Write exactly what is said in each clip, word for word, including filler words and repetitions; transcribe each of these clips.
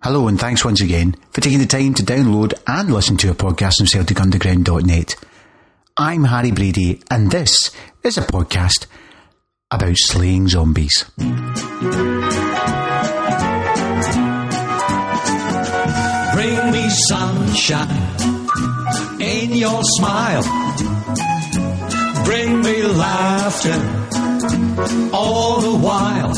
Hello and thanks once again for taking the time to download and listen to a podcast from Celtic Underground dot net. I'm Harry Brady and this is a podcast about slaying zombies. Bring me sunshine in your smile. Bring me laughter all the while.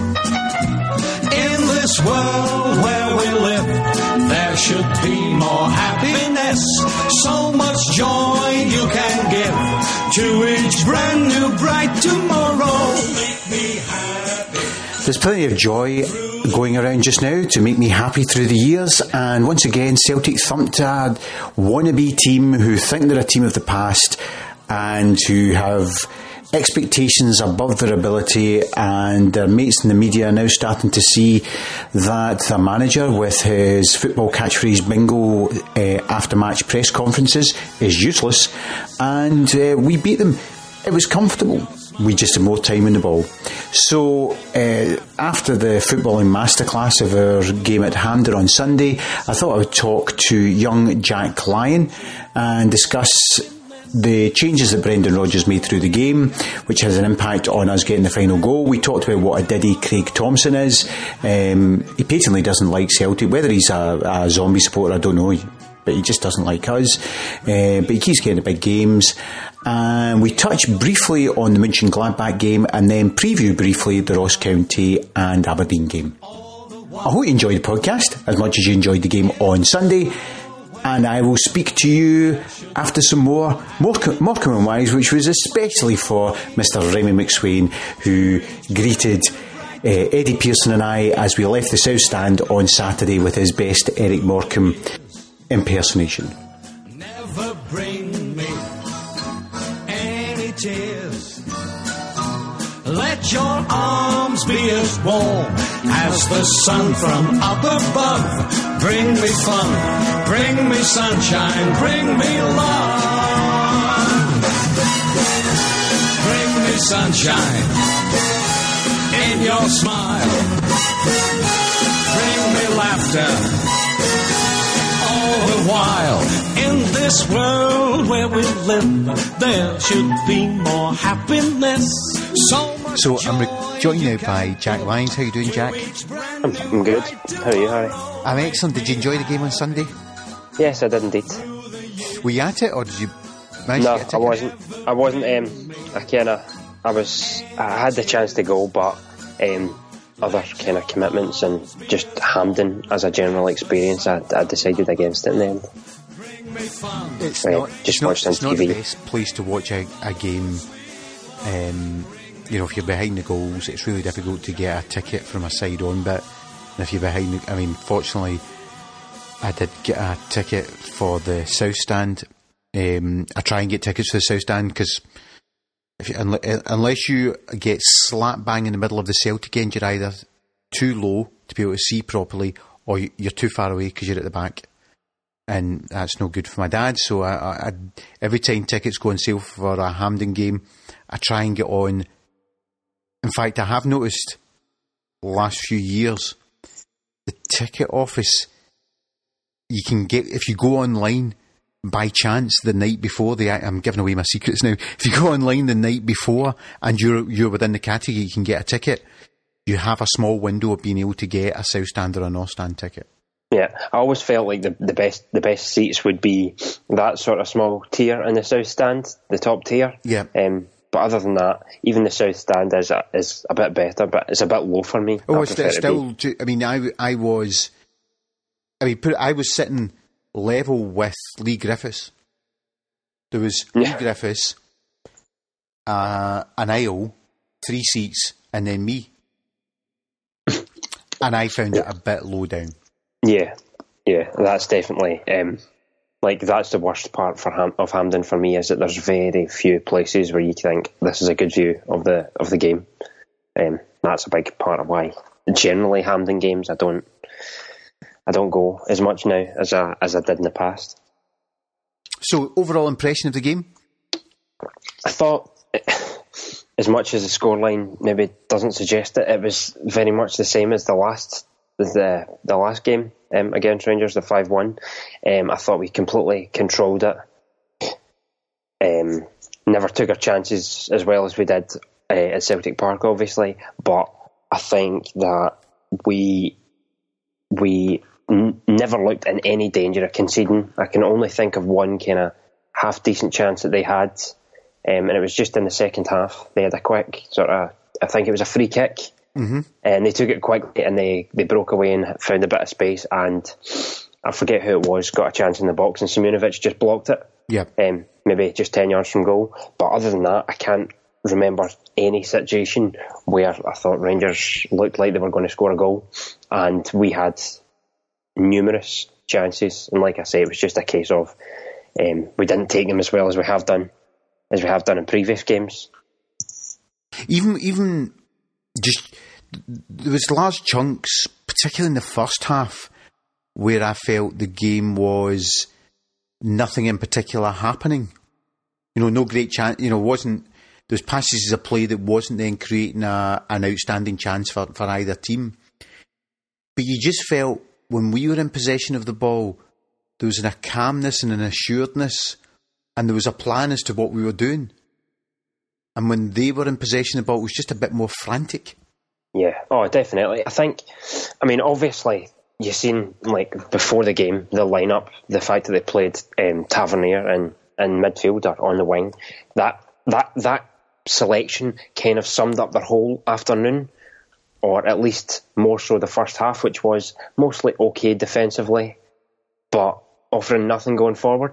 In this world where we live, there should be more happiness. So much joy you can give to each brand new bright tomorrow. Make me happy. There's plenty of joy going around just now to make me happy through the years, and once again Celtic thumped a wannabe team who think they're a team of the past and who have expectations above their ability, and their mates in the media are now starting to see that the manager with his football catchphrase bingo uh, after match press conferences is useless, and uh, we beat them. It was comfortable. We just had more time in the ball. So uh, after the footballing masterclass of our game at Hampden on Sunday, I thought I would talk to young Jack Lyon and discuss the changes that Brendan Rodgers made through the game, which has an impact on us getting the final goal. We talked about what a diddy Craig Thompson is. Um, he patently doesn't like Celtic. Whether he's a, a zombie supporter, I don't know, but he just doesn't like us. Uh, but he keeps getting the big games. And we touch briefly on the Mönchengladbach game and then preview briefly the Ross County and Aberdeen game. I hope you enjoyed the podcast as much as you enjoyed the game on Sunday. And I will speak to you after some more Morecambe, Morecambe and Wise, which was especially for Mister Remy McSwain, who greeted uh, Eddie Pearson and I as we left the South Stand on Saturday with his best Eric Morecambe impersonation. Never bring me any tears. Let your arms be as warm as the sun from up above. Bring me fun, bring me sunshine, bring me love. Bring me sunshine in your smile. Bring me laughter all the while. In this world where we live, there should be more happiness. So much So I'm re- joined now by Jack Lyons. How you doing, Jack? I'm, I'm good. How are you, Harry? I'm excellent. Did you enjoy the game on Sunday? Yes, I did indeed. Were you at it, or did you manage No, to get a I ticket? wasn't. I wasn't. Um, I kind of. I was. I had the chance to go, but um, other kind of commitments and just Hampden as a general experience, I, I decided against it in the end. It's Right, not, just it's not, watched on it's not T V. the best place to watch a, a game. Um, you know, if you're behind the goals, it's really difficult to get a ticket from a side on bit. And if you're behind, the, I mean, fortunately, I did get a ticket for the South Stand. Um, I try and get tickets for the South Stand because if you, unless, unless you get slap bang in the middle of the Celtic end, you're either too low to be able to see properly, or you're too far away because you're at the back. And that's no good for my dad. So I, I, I, every time tickets go on sale for a Hampden game, I try and get on. In fact, I have noticed the last few years, the ticket office, you can get, if you go online by chance the night before, the, I'm giving away my secrets now, if you go online the night before and you're, you're within the category, you can get a ticket, you have a small window of being able to get a South Stand or a North Stand ticket. Yeah, I always felt like the, the best the best seats would be that sort of small tier in the South Stand, the top tier. Yeah. Um, but other than that, even the South Stand is a, is a bit better, but it's a bit low for me. Oh, I it's prefer still, to be. I mean, I, I was, I mean, put, I was sitting level with Lee Griffiths. There was Lee Yeah. Griffiths, uh, an aisle, three seats, and then me. And I found it a bit low down. Yeah, yeah, that's definitely um, like that's the worst part for Ham- of Hampden for me, is that there's very few places where you think this is a good view of the of the game. Um, that's a big part of why generally Hampden games I don't I don't go as much now as I as I did in the past. So, overall impression of the game? I thought, as much as the scoreline maybe doesn't suggest it, it was very much the same as the last the the last game um, against Rangers, the five one. Um, I thought we completely controlled it. Um, never took our chances as well as we did uh, at Celtic Park, obviously, but I think that we we n- never looked in any danger of conceding. I can only think of one kind of half decent chance that they had, um, and it was just in the second half. They had a quick sort of, I think it was a free kick, mm-hmm. and they took it quickly and they, they broke away and found a bit of space, and I forget who it was, got a chance in the box, and Simunovic just blocked it. Yeah. Um, maybe just ten yards from goal. But other than that, I can't remember any situation where I thought Rangers looked like they were going to score a goal, and we had numerous chances. And like I say, it was just a case of um, we didn't take them as well as we have done, as we have done in previous games. Even, even just there was large chunks, particularly in the first half, where I felt the game was nothing in particular happening. You know, no great chance. You know, wasn't those passages of play that wasn't then creating a, an outstanding chance for, for either team. But you just felt when we were in possession of the ball, there was a calmness and an assuredness, and there was a plan as to what we were doing. And when they were in possession of the ball, it was just a bit more frantic. Yeah, oh, definitely. I think, I mean, obviously, you've seen, like, before the game, the lineup, the fact that they played um, Tavernier in, in midfield or on the wing, that that that selection kind of summed up their whole afternoon, or at least more so the first half, which was mostly okay defensively, but offering nothing going forward.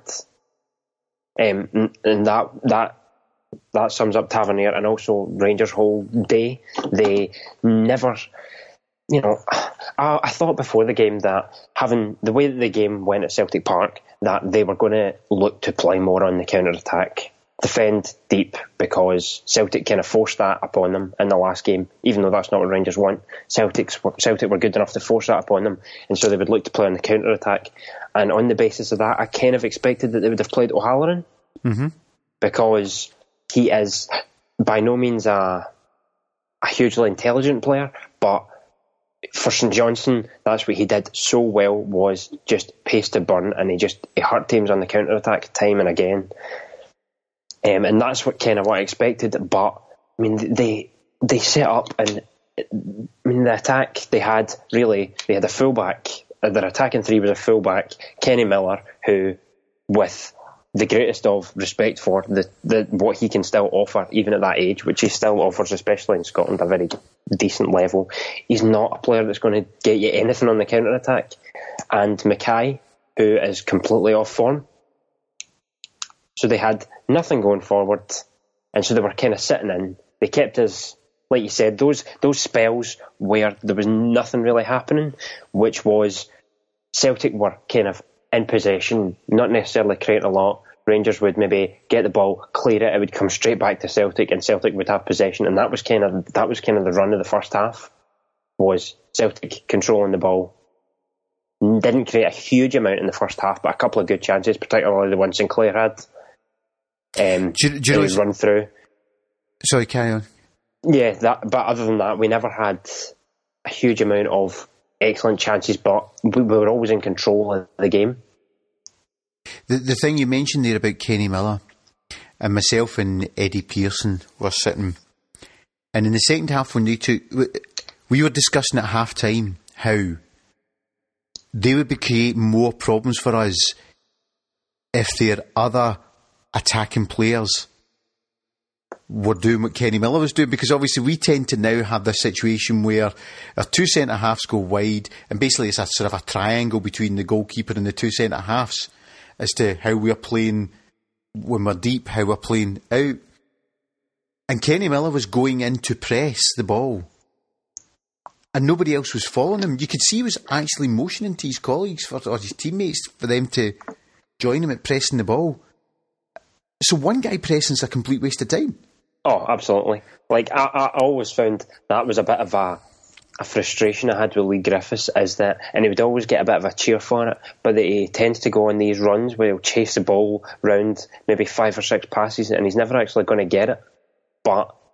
Um, and that that that sums up Tavernier and also Rangers' whole day. They never... You know, I, I thought before the game that having the way that the game went at Celtic Park, that they were going to look to play more on the counter-attack, defend deep, because Celtic kind of forced that upon them in the last game, even though that's not what Rangers want. Celtic's, Celtic were good enough to force that upon them, and so they would look to play on the counter-attack. And on the basis of that, I kind of expected that they would have played O'Halloran, mm-hmm. because he is by no means a, a hugely intelligent player, but for St Johnstone, that's what he did so well, was just pace to burn, and he just he hurt teams on the counter attack time and again. Um, and that's what kind of what I expected. But I mean, they they set up, and I mean the attack they had really they had a fullback. Their attacking three was a fullback, Kenny Miller, who, with the greatest of respect for the, the what he can still offer, even at that age, which he still offers, especially in Scotland, a very decent level. He's not a player that's going to get you anything on the counter-attack. And Mackay, who is completely off form. So they had nothing going forward, and so they were kind of sitting in. They kept us, like you said, those those spells where there was nothing really happening, which was Celtic were kind of in possession, not necessarily creating a lot. Rangers would maybe get the ball, clear it, it would come straight back to Celtic, and Celtic would have possession. And that was kind of that was kind of the run of the first half, was Celtic controlling the ball. Didn't create a huge amount in the first half, but a couple of good chances, particularly the one Sinclair had. Um, do, you, do you know run through. Sorry, carry on. Yeah, that. But other than that, we never had a huge amount of excellent chances, but we, we were always in control of the game. The the thing you mentioned there about Kenny Miller, and myself and Eddie Pearson were sitting, and in the second half when they took, we were discussing at half time how they would be creating more problems for us if their other attacking players were doing what Kenny Miller was doing, because obviously we tend to now have this situation where our two centre-halves go wide, and basically it's a sort of a triangle between the goalkeeper and the two centre-halves as to how we're playing when we're deep, how we're playing out. And Kenny Miller was going in to press the ball, and nobody else was following him. You could see he was actually motioning to his colleagues for, or his teammates for them to join him at pressing the ball. So one guy pressing's a complete waste of time. Oh, absolutely. Like, I, I always found that was a bit of a, a frustration I had with Lee Griffiths, is that, and he would always get a bit of a cheer for it, but that he tends to go on these runs where he'll chase the ball round maybe five or six passes, and he's never actually going to get it. But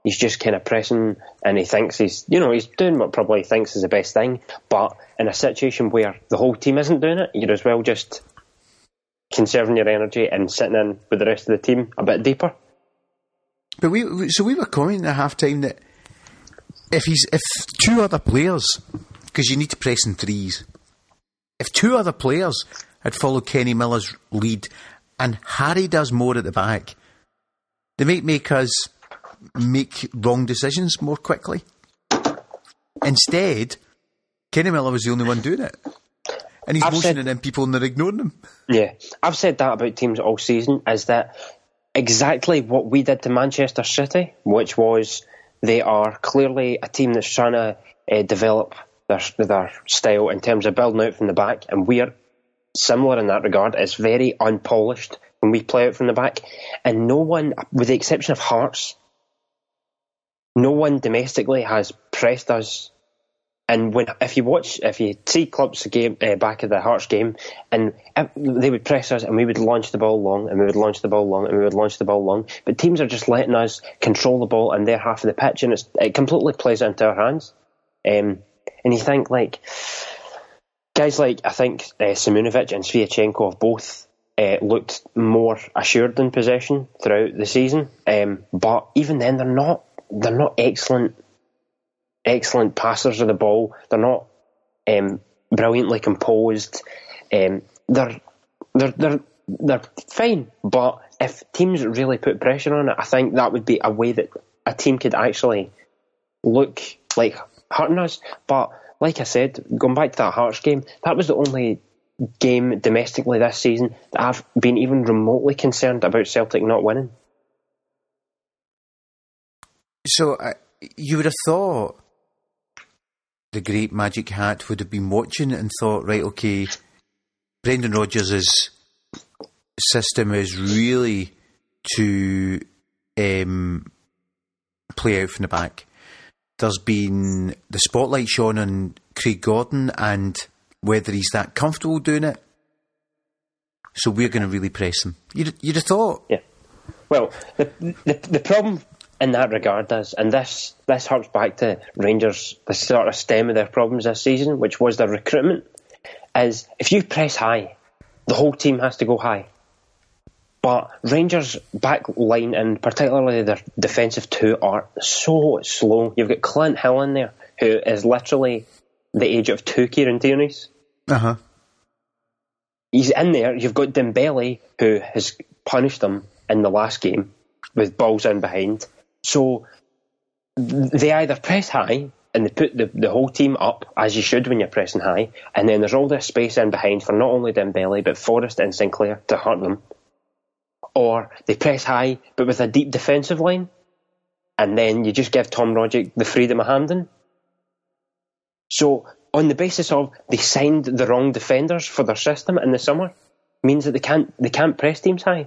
he's just kind of pressing, and he thinks he's, you know, he's doing what probably he thinks is the best thing. But in a situation where the whole team isn't doing it, you're as well just conserving your energy and sitting in with the rest of the team a bit deeper. But we, so we were commenting at half time that if he's if two other players, because you need to press in threes, if two other players had followed Kenny Miller's lead and Harry does more at the back, they might make us make wrong decisions more quickly. Instead, Kenny Miller was the only one doing it. And he's I've motioning said, in people and they're ignoring him. Yeah, I've said that about teams all season, is that exactly what we did to Manchester City, which was they are clearly a team that's trying to uh, develop their, their style in terms of building out from the back, and we are similar in that regard. It's very unpolished when we play out from the back, and no one, with the exception of Hearts, no one domestically has pressed us. And when if you watch, if you see clips game uh, back of the Hearts game, and if, they would press us, and we would launch the ball long, and we would launch the ball long, and we would launch the ball long. But teams are just letting us control the ball in their half of the pitch, and it's, it completely plays into our hands. Um, and you think like guys like I think uh, Simunovic and Sviatchenko have both uh, looked more assured in possession throughout the season. Um, but even then, they're not they're not excellent. excellent passers of the ball. They're not um, brilliantly composed. Um, they're they're they're they're fine, but if teams really put pressure on it, I think that would be a way that a team could actually look like hurting us. But like I said, going back to that Hearts game, that was the only game domestically this season that I've been even remotely concerned about Celtic not winning. So uh, you would have thought the great Magic Hat would have been watching it and thought, right, okay, Brendan Rodgers' system is really to um, play out from the back. There's been the spotlight shone on Craig Gordon and whether he's that comfortable doing it. So we're going to really press him. You'd, you'd have thought. Yeah. Well, the, the the problem in that regard is, and this this harks back to Rangers, the sort of stem of their problems this season, which was their recruitment, is if you press high, the whole team has to go high. But Rangers' back line, and particularly their defensive two, are so slow. You've got Clint Hill in there, who is literally the age of two Kieran Tierney's. Uh-huh. He's in there. You've got Dembele, who has punished them in the last game with balls in behind. So they either press high and they put the, the whole team up, as you should when you're pressing high, and then there's all this space in behind for not only Dembele but Forrest and Sinclair to hurt them. Or they press high but with a deep defensive line, and then you just give Tom Rogic the freedom of handing. So on the basis of they signed the wrong defenders for their system in the summer, means that they can't they can't press teams high.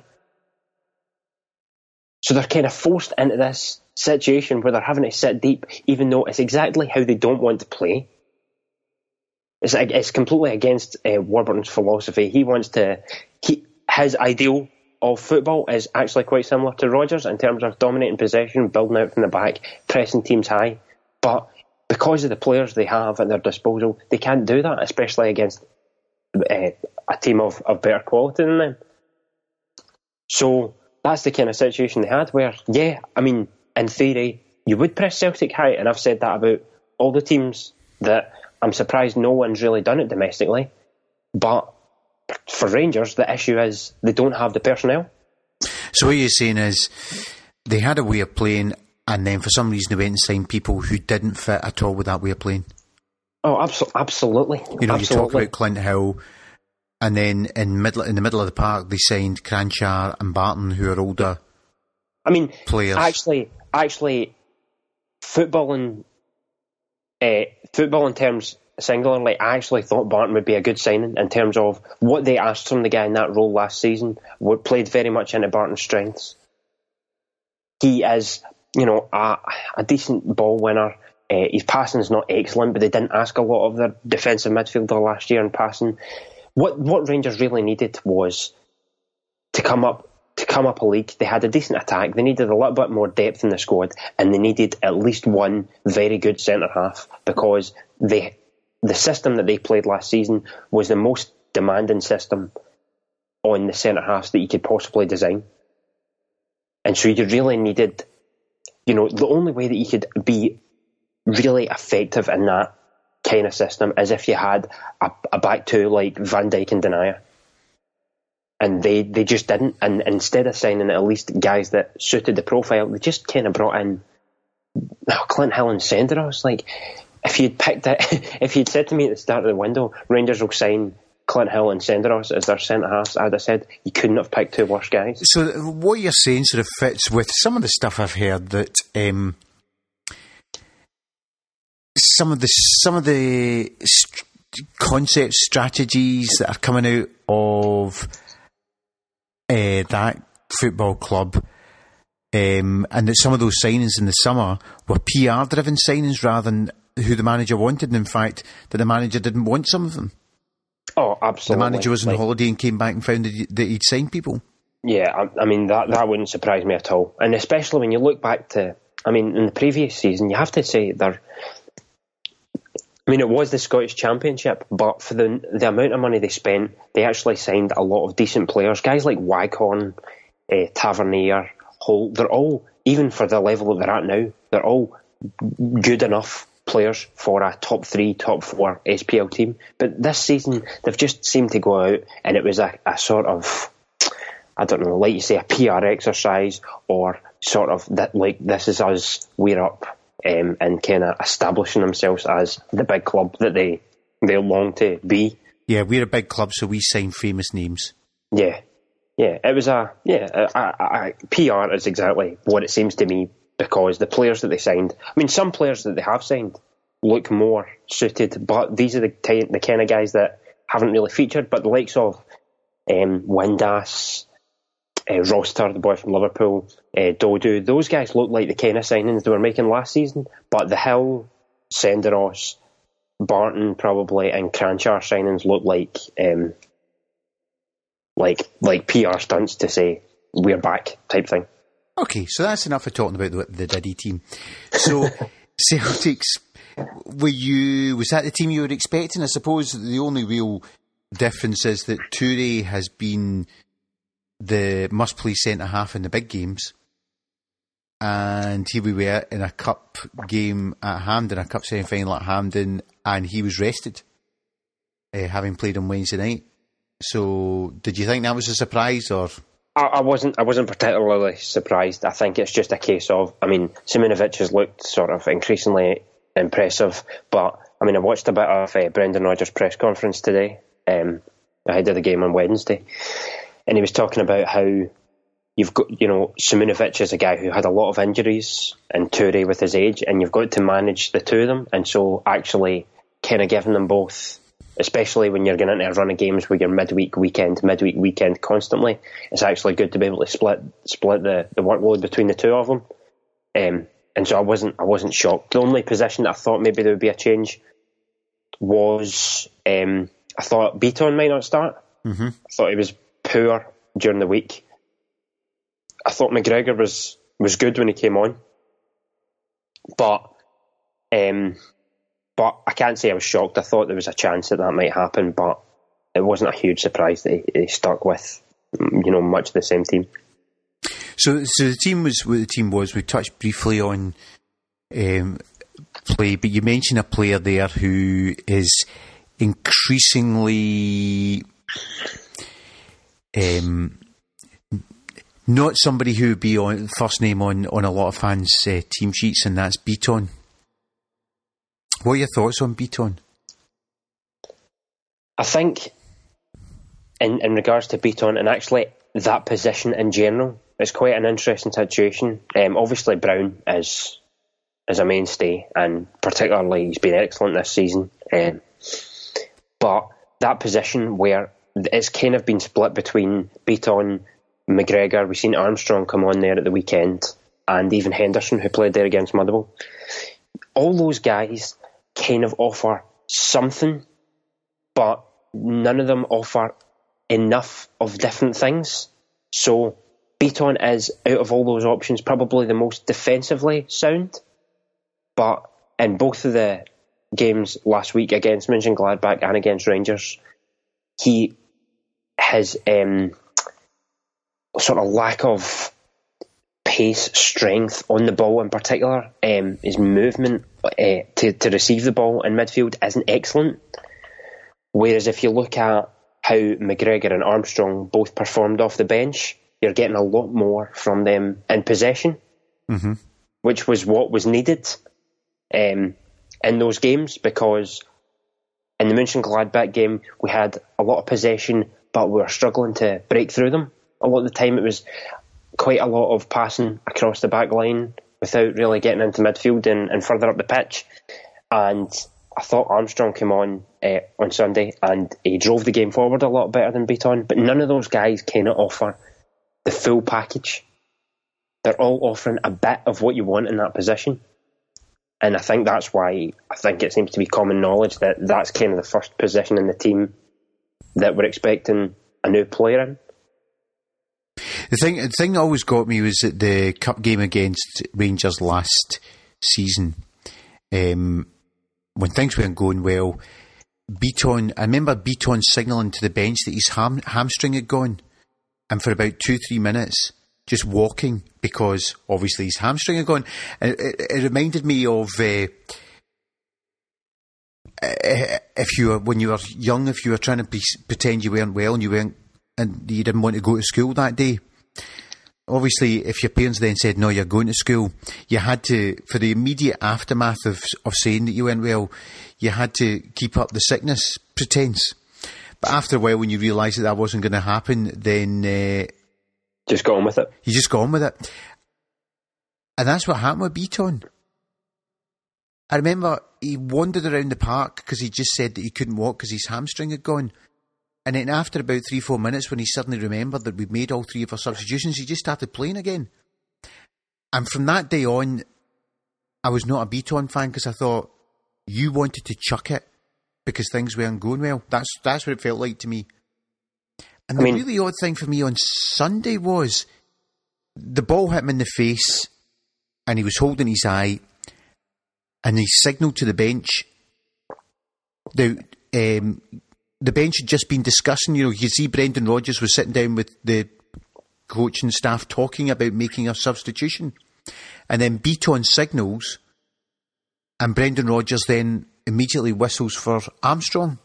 So they're kind of forced into this situation where they're having to sit deep, even though it's exactly how they don't want to play. It's it's completely against uh, Warburton's philosophy. He wants to he, his ideal of football is actually quite similar to Rodgers in terms of dominating possession, building out from the back, pressing teams high. But because of the players they have at their disposal, they can't do that, especially against uh, a team of, of better quality than them. So that's the kind of situation they had where, yeah, I mean, in theory, you would press Celtic high, and I've said that about all the teams that I'm surprised no one's really done it domestically. But for Rangers, the issue is they don't have the personnel. So what you're saying is they had a way of playing, and then for some reason they went and signed people who didn't fit at all with that way of playing. Oh, abso- absolutely. You know, absolutely. You talk about Clint Hill, and then in middle in the middle of the park they signed Cranchar and Barton, who are older. I mean, players. Actually, actually, football in uh, football in terms singularly, I actually thought Barton would be a good signing in terms of what they asked from the guy in that role last season. What played very much into Barton's strengths. He is, you know, a, a decent ball winner. Uh, his passing is not excellent, but they didn't ask a lot of their defensive midfielder last year in passing. What what Rangers really needed was to come up to come up a league, they had a decent attack, they needed a little bit more depth in the squad, and they needed at least one very good centre-half, because they, the system that they played last season was the most demanding system on the centre-halves that you could possibly design. And so you really needed, you know, the only way that you could be really effective in that kind of system is if you had a, a back two like Van Dijk and Denayer. And they, they just didn't. And instead of signing at least guys that suited the profile, they just kind of brought in oh, Clint Hill and Senderos. Like, if you'd picked it, if you'd said to me at the start of the window, Rangers will sign Clint Hill and Senderos as their centre-halves, I'd have said you couldn't have picked two worse guys. So what you're saying sort of fits with some of the stuff I've heard that um, some of the some of the st- concepts, strategies that are coming out of Uh, that football club, um, and that some of those signings in the summer were P R driven signings rather than who the manager wanted, and in fact that the manager didn't want some of them. Oh, absolutely. The manager was on like, holiday and came back and found that, that he'd signed people. Yeah, I, I mean that that wouldn't surprise me at all, and especially when you look back to, I mean, in the previous season, you have to say they're I mean, it was the Scottish Championship, but for the the amount of money they spent, they actually signed a lot of decent players. Guys like Waghorn, uh, Tavernier, Holt, they're all, even for the level that they're at now, they're all good enough players for a top three, top four S P L team. But this season, they've just seemed to go out, and it was a, a sort of, I don't know, like you say, a P R exercise, or sort of that, like, this is us, we're up. Um, and kind of establishing themselves as the big club that they they long to be. Yeah, we're a big club, so we sign famous names. Yeah, yeah. It was a yeah. A, a, a P R is exactly what it seems to me, because the players that they signed. I mean, some players that they have signed look more suited, but these are the ty- the kind of guys that haven't really featured. But the likes of um, Windass, Uh, Roster, the boy from Liverpool, uh, Dodu, those guys look like the kind of signings they were making last season. But the Hill, Senderos, Barton probably, and Cranchar signings look like um, like like P R stunts to say we're back type thing. Okay, so that's enough for talking about the, the Diddy team. So Celtics, were you was that the team you were expecting? I suppose the only real difference is that Toure has been the must-play centre-half in the big games, and here we were in a cup game at Hampden, a cup semi-final at Hampden, and he was rested, uh, having played on Wednesday night. So did you think that was a surprise, or? I, I wasn't I wasn't particularly surprised. I think it's just a case of, I mean, Simunovic has looked sort of increasingly impressive, but I mean, I watched a bit of uh, Brendan Rodgers' press conference today, um, ahead of the game on Wednesday. And he was talking about how you've got, you know, Simunovic is a guy who had a lot of injuries, and Toure with his age, and you've got to manage the two of them. And so actually kind of giving them both, especially when you're going into a run of games where you're midweek, weekend, midweek, weekend constantly, it's actually good to be able to split split the, the workload between the two of them. Um, and so I wasn't I wasn't shocked. The only position that I thought maybe there would be a change was um, I thought Beaton might not start. Mm-hmm. I thought he was poor during the week. I thought McGregor was, was good when he came on, but um, but I can't say I was shocked. I thought there was a chance that that might happen, but it wasn't a huge surprise that he, he stuck with, you know, much of the same team. So, so the team was what the team was. We touched briefly on um, play, but you mentioned a player there who is increasingly. Um, not somebody who would be on first name on, on a lot of fans' uh, team sheets, and that's Beaton. What are your thoughts on Beaton? I think, in in regards to Beaton, and actually that position in general, it's quite an interesting situation. Um, obviously, Brown is is a mainstay, and particularly he's been excellent this season. Um, but that position where it's kind of been split between Beaton, McGregor. We've seen Armstrong come on there at the weekend, and even Henderson, who played there against Motherwell. All those guys kind of offer something, but none of them offer enough of different things. So Beaton is, out of all those options, probably the most defensively sound. But in both of the games last week against Mönchengladbach and against Rangers, he his um, sort of lack of pace, strength on the ball in particular, um, his movement uh, to, to receive the ball in midfield isn't excellent. Whereas if you look at how McGregor and Armstrong both performed off the bench, you're getting a lot more from them in possession, mm-hmm. which was what was needed um, in those games, because in the Mönchengladbach game we had a lot of possession, but we were struggling to break through them. A lot of the time it was quite a lot of passing across the back line without really getting into midfield and, and further up the pitch. And I thought Armstrong came on uh, on Sunday and he drove the game forward a lot better than Beaton, but none of those guys cannot offer the full package. They're all offering a bit of what you want in that position. And I think that's why I think it seems to be common knowledge that that's kind of the first position in the team that we're expecting a new player in. The thing, the thing that always got me was at the cup game against Rangers last season, um, when things weren't going well, Beaton, I remember Beaton signalling to the bench that his ham, hamstring had gone, and for about two, three minutes, just walking, because obviously his hamstring had gone. It, it, it reminded me of uh, if you were, when you were young, if you were trying to be, pretend you weren't well and you weren't, and you didn't want to go to school that day. Obviously, if your parents then said, no, you're going to school, you had to, for the immediate aftermath of of saying that you weren't well, you had to keep up the sickness pretense. But after a while, when you realised that that wasn't going to happen, then... Uh, just got on with it. You just got on with it. And that's what happened with Beaton. I remember he wandered around the park because he just said that he couldn't walk because his hamstring had gone. And then after about three, four minutes, when he suddenly remembered that we'd made all three of our substitutions, he just started playing again. And from that day on, I was not a Beaton fan because I thought, you wanted to chuck it because things weren't going well. That's that's what it felt like to me. And the I mean, really odd thing for me on Sunday was the ball hit him in the face and he was holding his eye and he signalled to the bench. The, um, the bench had just been discussing, you know, you see Brendan Rodgers was sitting down with the coaching staff talking about making a substitution. And then Beaton signals and Brendan Rodgers then immediately whistles for Armstrong.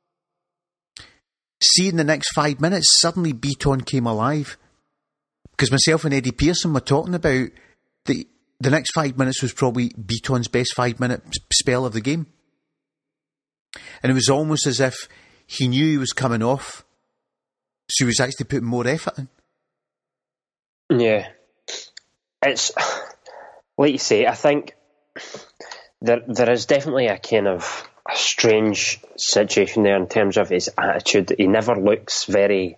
See, in the next five minutes, suddenly Beaton came alive. Because myself and Eddie Pearson were talking about the the next five minutes was probably Beaton's best five-minute spell of the game. And it was almost as if he knew he was coming off, so he was actually putting more effort in. Yeah. It's, like you say, I think there there is definitely a kind of a strange situation there in terms of his attitude. He never looks very...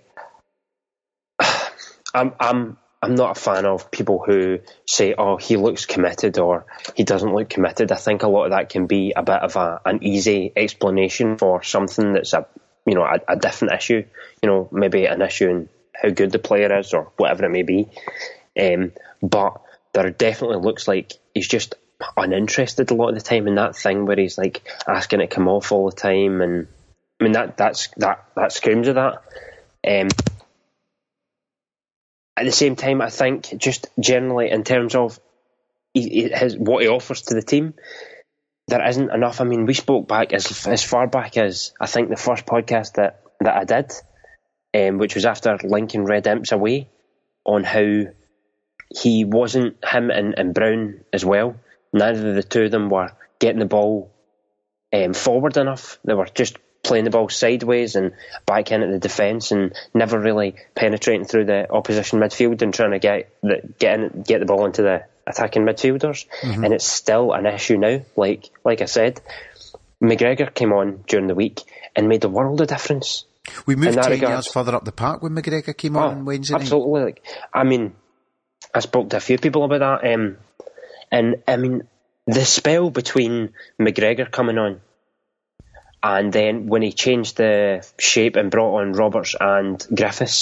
I'm I'm I'm not a fan of people who say, oh, he looks committed or he doesn't look committed. I think a lot of that can be a bit of a, an easy explanation for something that's a you know a, a different issue. You know, maybe an issue in how good the player is or whatever it may be. Um, but there definitely looks like he's just uninterested a lot of the time in that thing where he's like asking it to come off all the time, and I mean that that's that that screams of that. Um, At the same time, I think just generally in terms of he, his, what he offers to the team, there isn't enough. I mean, we spoke back as as far back as I think the first podcast that, that I did, um, which was after Lincoln Red Imps away, on how he wasn't, him and, and Brown as well, neither of the two of them were getting the ball um, forward enough. They were just playing the ball sideways and back in at the defence and never really penetrating through the opposition midfield and trying to get the get in, get the ball into the attacking midfielders. Mm-hmm. And it's still an issue now. Like like I said, McGregor came on during the week and made a world of difference. We moved ten yards further up the park when McGregor came on oh, on Wednesday night. Absolutely. Like, I mean, I spoke to a few people about that, um, and I mean, the spell between McGregor coming on and then when he changed the shape and brought on Roberts and Griffiths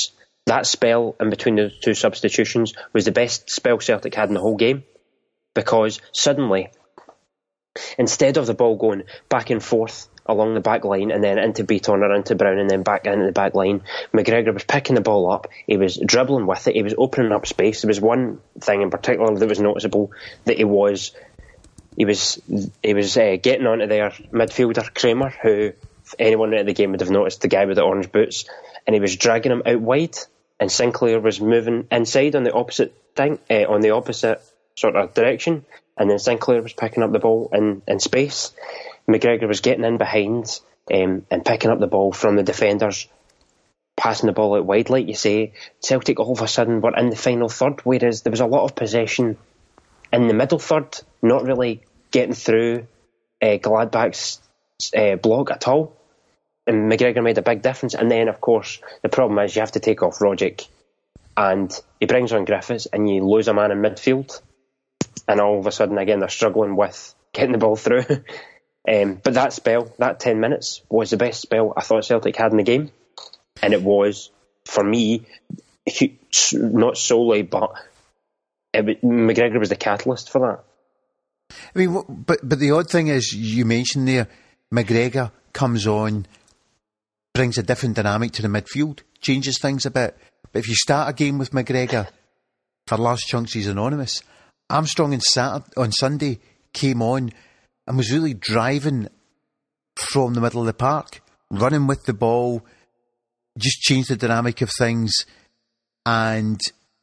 that spell in between the two substitutions was the best spell Celtic had in the whole game, because suddenly, instead of the ball going back and forth along the back line and then into Beaton or into Brown and then back into the back line, McGregor was picking the ball up, he was dribbling with it, he was opening up space. There was one thing in particular that was noticeable, that he was he was he was uh, getting onto their midfielder Kramer, who, if anyone at the game would have noticed, the guy with the orange boots, and he was dragging him out wide, and Sinclair was moving inside on the opposite thing, uh, on the opposite sort of direction, and then Sinclair was picking up the ball in, in space. McGregor was getting in behind um, and picking up the ball from the defenders, passing the ball out wide, like you say. Celtic all of a sudden were in the final third, whereas there was a lot of possession in the middle third, not really getting through uh, Gladbach's uh, block at all. And McGregor made a big difference. And then, of course, the problem is you have to take off Rogic, and he brings on Griffiths, and you lose a man in midfield, and all of a sudden, again, they're struggling with getting the ball through. Um, but that spell, that ten minutes, was the best spell I thought Celtic had in the game. And it was, for me, not solely, but it, McGregor was the catalyst for that. I mean, but but the odd thing is, you mentioned there, McGregor comes on, brings a different dynamic to the midfield, changes things a bit. But if you start a game with McGregor, for large chunks he's anonymous. Armstrong on, Saturday, on Sunday came on and was really driving from the middle of the park, running with the ball, just changed the dynamic of things. And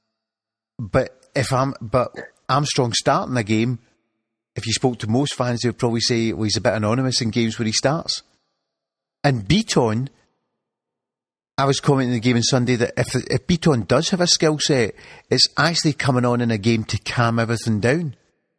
but if I'm but Armstrong starting a game, if you spoke to most fans, they would probably say, well, he's a bit anonymous in games where he starts. And Beaton, I was commenting in the game on Sunday that if if Beaton does have a skill set, it's actually coming on in a game to calm everything down.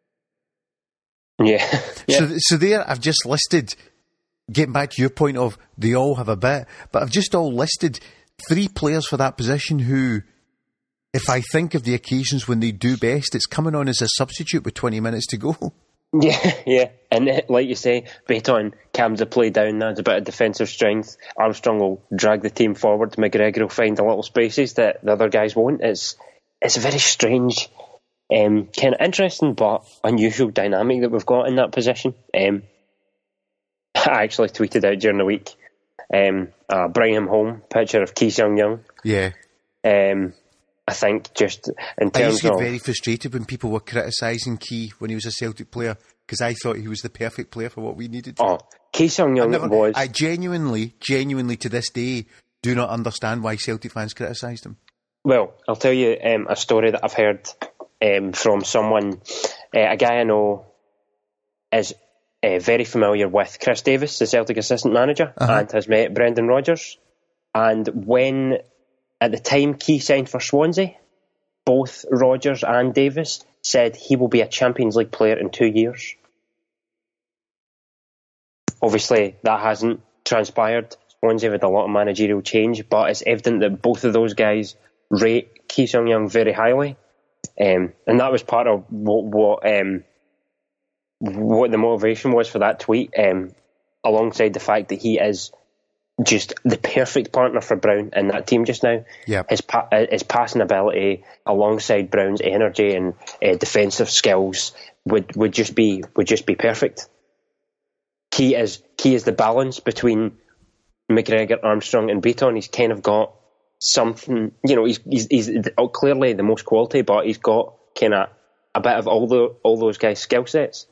Yeah. yeah. So, so there, I've just listed, getting back to your point of they all have a bit, but I've just all listed three players for that position who, if I think of the occasions when they do best, it's coming on as a substitute with twenty minutes to go. Yeah, yeah. And uh, like you say, Beaton calms the play down, adds a bit of defensive strength. Armstrong will drag the team forward. McGregor will find the little spaces that the other guys won't. It's, it's a very strange, Um, kind of interesting but unusual dynamic that we've got in that position. Um, I actually tweeted out during the week, um, uh, bring him home picture of Ki Seung Young. Yeah. Um, I think just in terms of... I used to get of, very frustrated when people were criticising Ki when he was a Celtic player, because I thought he was the perfect player for what we needed. Oh, Ki Seung Young never, was... I genuinely, genuinely to this day do not understand why Celtic fans criticised him. Well, I'll tell you um, a story that I've heard um, from someone, uh, a guy I know is uh, very familiar with Chris Davis, the Celtic assistant manager, uh-huh. and has met Brendan Rodgers. And when, at the time Ki signed for Swansea, both Rodgers and Davis said he will be a Champions League player in two years. Obviously, that hasn't transpired. Swansea had a lot of managerial change, but it's evident that both of those guys rate Ki Seung Young very highly. Um, and that was part of what what, um, what the motivation was for that tweet, um, alongside the fact that he is just the perfect partner for Brown in that team just now. Yep. His, pa- his passing ability alongside Brown's energy and uh, defensive skills would, would just be would just be perfect. Key is key is the balance between McGregor, Armstrong and Beaton. He's kind of got something, you know, he's he's, he's clearly the most quality, but he's got kind of a bit of all the all those guys' skill sets.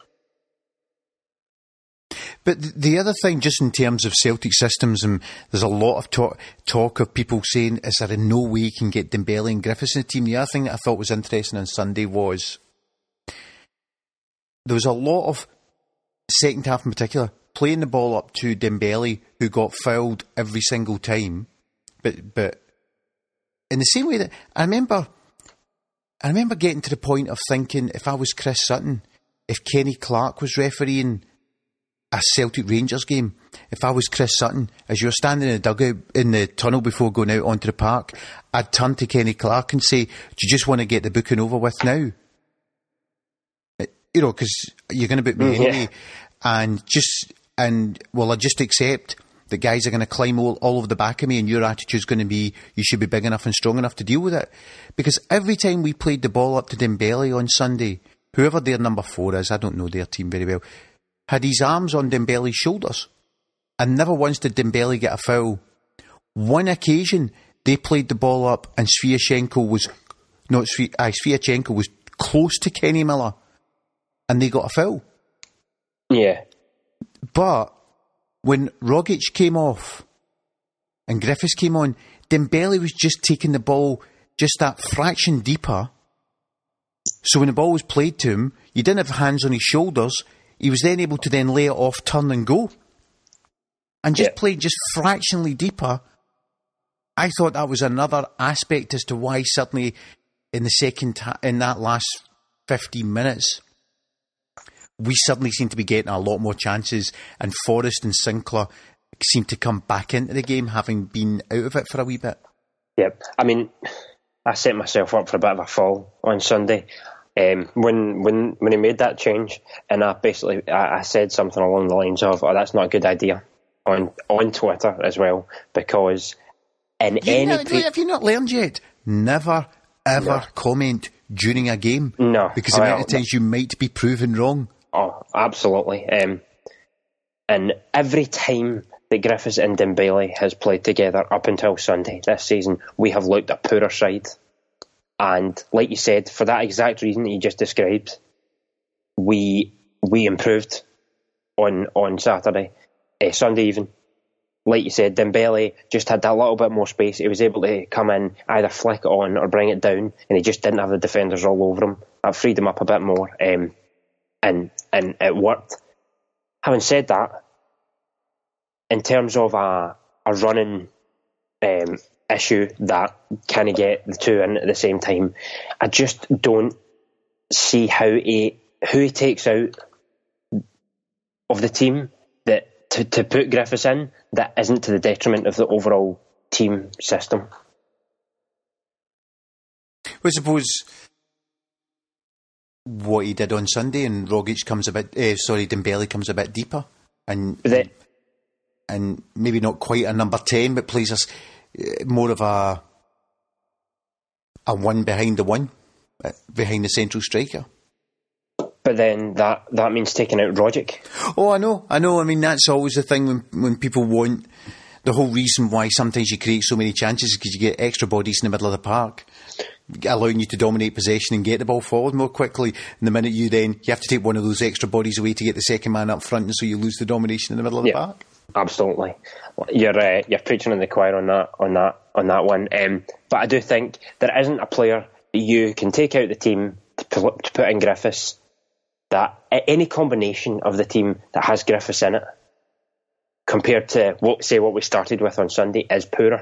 But the other thing, just in terms of Celtic systems, and there's a lot of talk, talk of people saying, is there in no way you can get Dembele and Griffiths in the team? The other thing that I thought was interesting on Sunday was there was a lot of, second half in particular, playing the ball up to Dembele, who got fouled every single time. But but in the same way that I remember, I remember getting to the point of thinking, if I was Chris Sutton, if Kenny Clark was refereeing a Celtic Rangers game, if I was Chris Sutton, as you were standing in the dugout in the tunnel before going out onto the park, I'd turn to Kenny Clark and say, do you just want to get the booking over with now? You know, because you're going to book me mm, anyway. Yeah. And just, and well, I just accept that guys are going to climb all, all over the back of me, and your attitude's going to be you should be big enough and strong enough to deal with it. Because every time we played the ball up to Dembele on Sunday, whoever their number four is, I don't know their team very well, had his arms on Dembele's shoulders. And never once did Dembele get a foul. One occasion, they played the ball up and Sviatchenko was, not Svi, uh, Sviatchenko was close to Kenny Miller, and they got a foul. Yeah. But when Rogic came off and Griffiths came on, Dembele was just taking the ball just that fraction deeper. So when the ball was played to him, you didn't have hands on his shoulders. He was then able to then lay it off, turn and go. And just yeah. played just fractionally deeper. I thought that was another aspect as to why suddenly in the second ta- in that last fifteen minutes, we suddenly seem to be getting a lot more chances, and Forrest and Sinclair seem to come back into the game, having been out of it for a wee bit. Yep. I mean, I set myself up for a bit of a fall on Sunday um, when when when he made that change, and I basically I, I said something along the lines of, "Oh, that's not a good idea," on on Twitter as well, because in you any not, pre- have you not learned yet? Never ever no. comment during a game, no, because the well, amount of times you might be proven wrong. Oh, absolutely. Um, and every time that Griffiths and Dembele has played together up until Sunday this season, we have looked a poorer side. And like you said, for that exact reason that you just described, we we improved on on Saturday, uh, Sunday even. Like you said, Dembele just had that little bit more space. He was able to come in, either flick it on or bring it down, and he just didn't have the defenders all over him. That freed him up a bit more, um, and and it worked. Having said that, in terms of a, a running um, issue that can get the two in at the same time, I just don't see how he who he takes out of the team that to, to put Griffiths in that isn't to the detriment of the overall team system. Well, I suppose what he did on Sunday, and Rogic comes a bit, uh, sorry, Dembele comes a bit deeper, and the, and maybe not quite a number ten, but plays us uh, more of a a one behind the one, uh, behind the central striker. But then that, that means taking out Rogic. Oh, I know, I know. I mean, that's always the thing when when people want. The whole reason why sometimes you create so many chances is because you get extra bodies in the middle of the park, allowing you to dominate possession and get the ball forward more quickly. And the minute you then, you have to take one of those extra bodies away to get the second man up front, and so you lose the domination in the middle of the yeah, park. Absolutely. You're uh, you're preaching in the choir on that on that on that one. Um, but I do think there isn't a player that you can take out the team to put, to put in Griffiths, that any combination of the team that has Griffiths in it, compared to what say what we started with on Sunday, is poorer.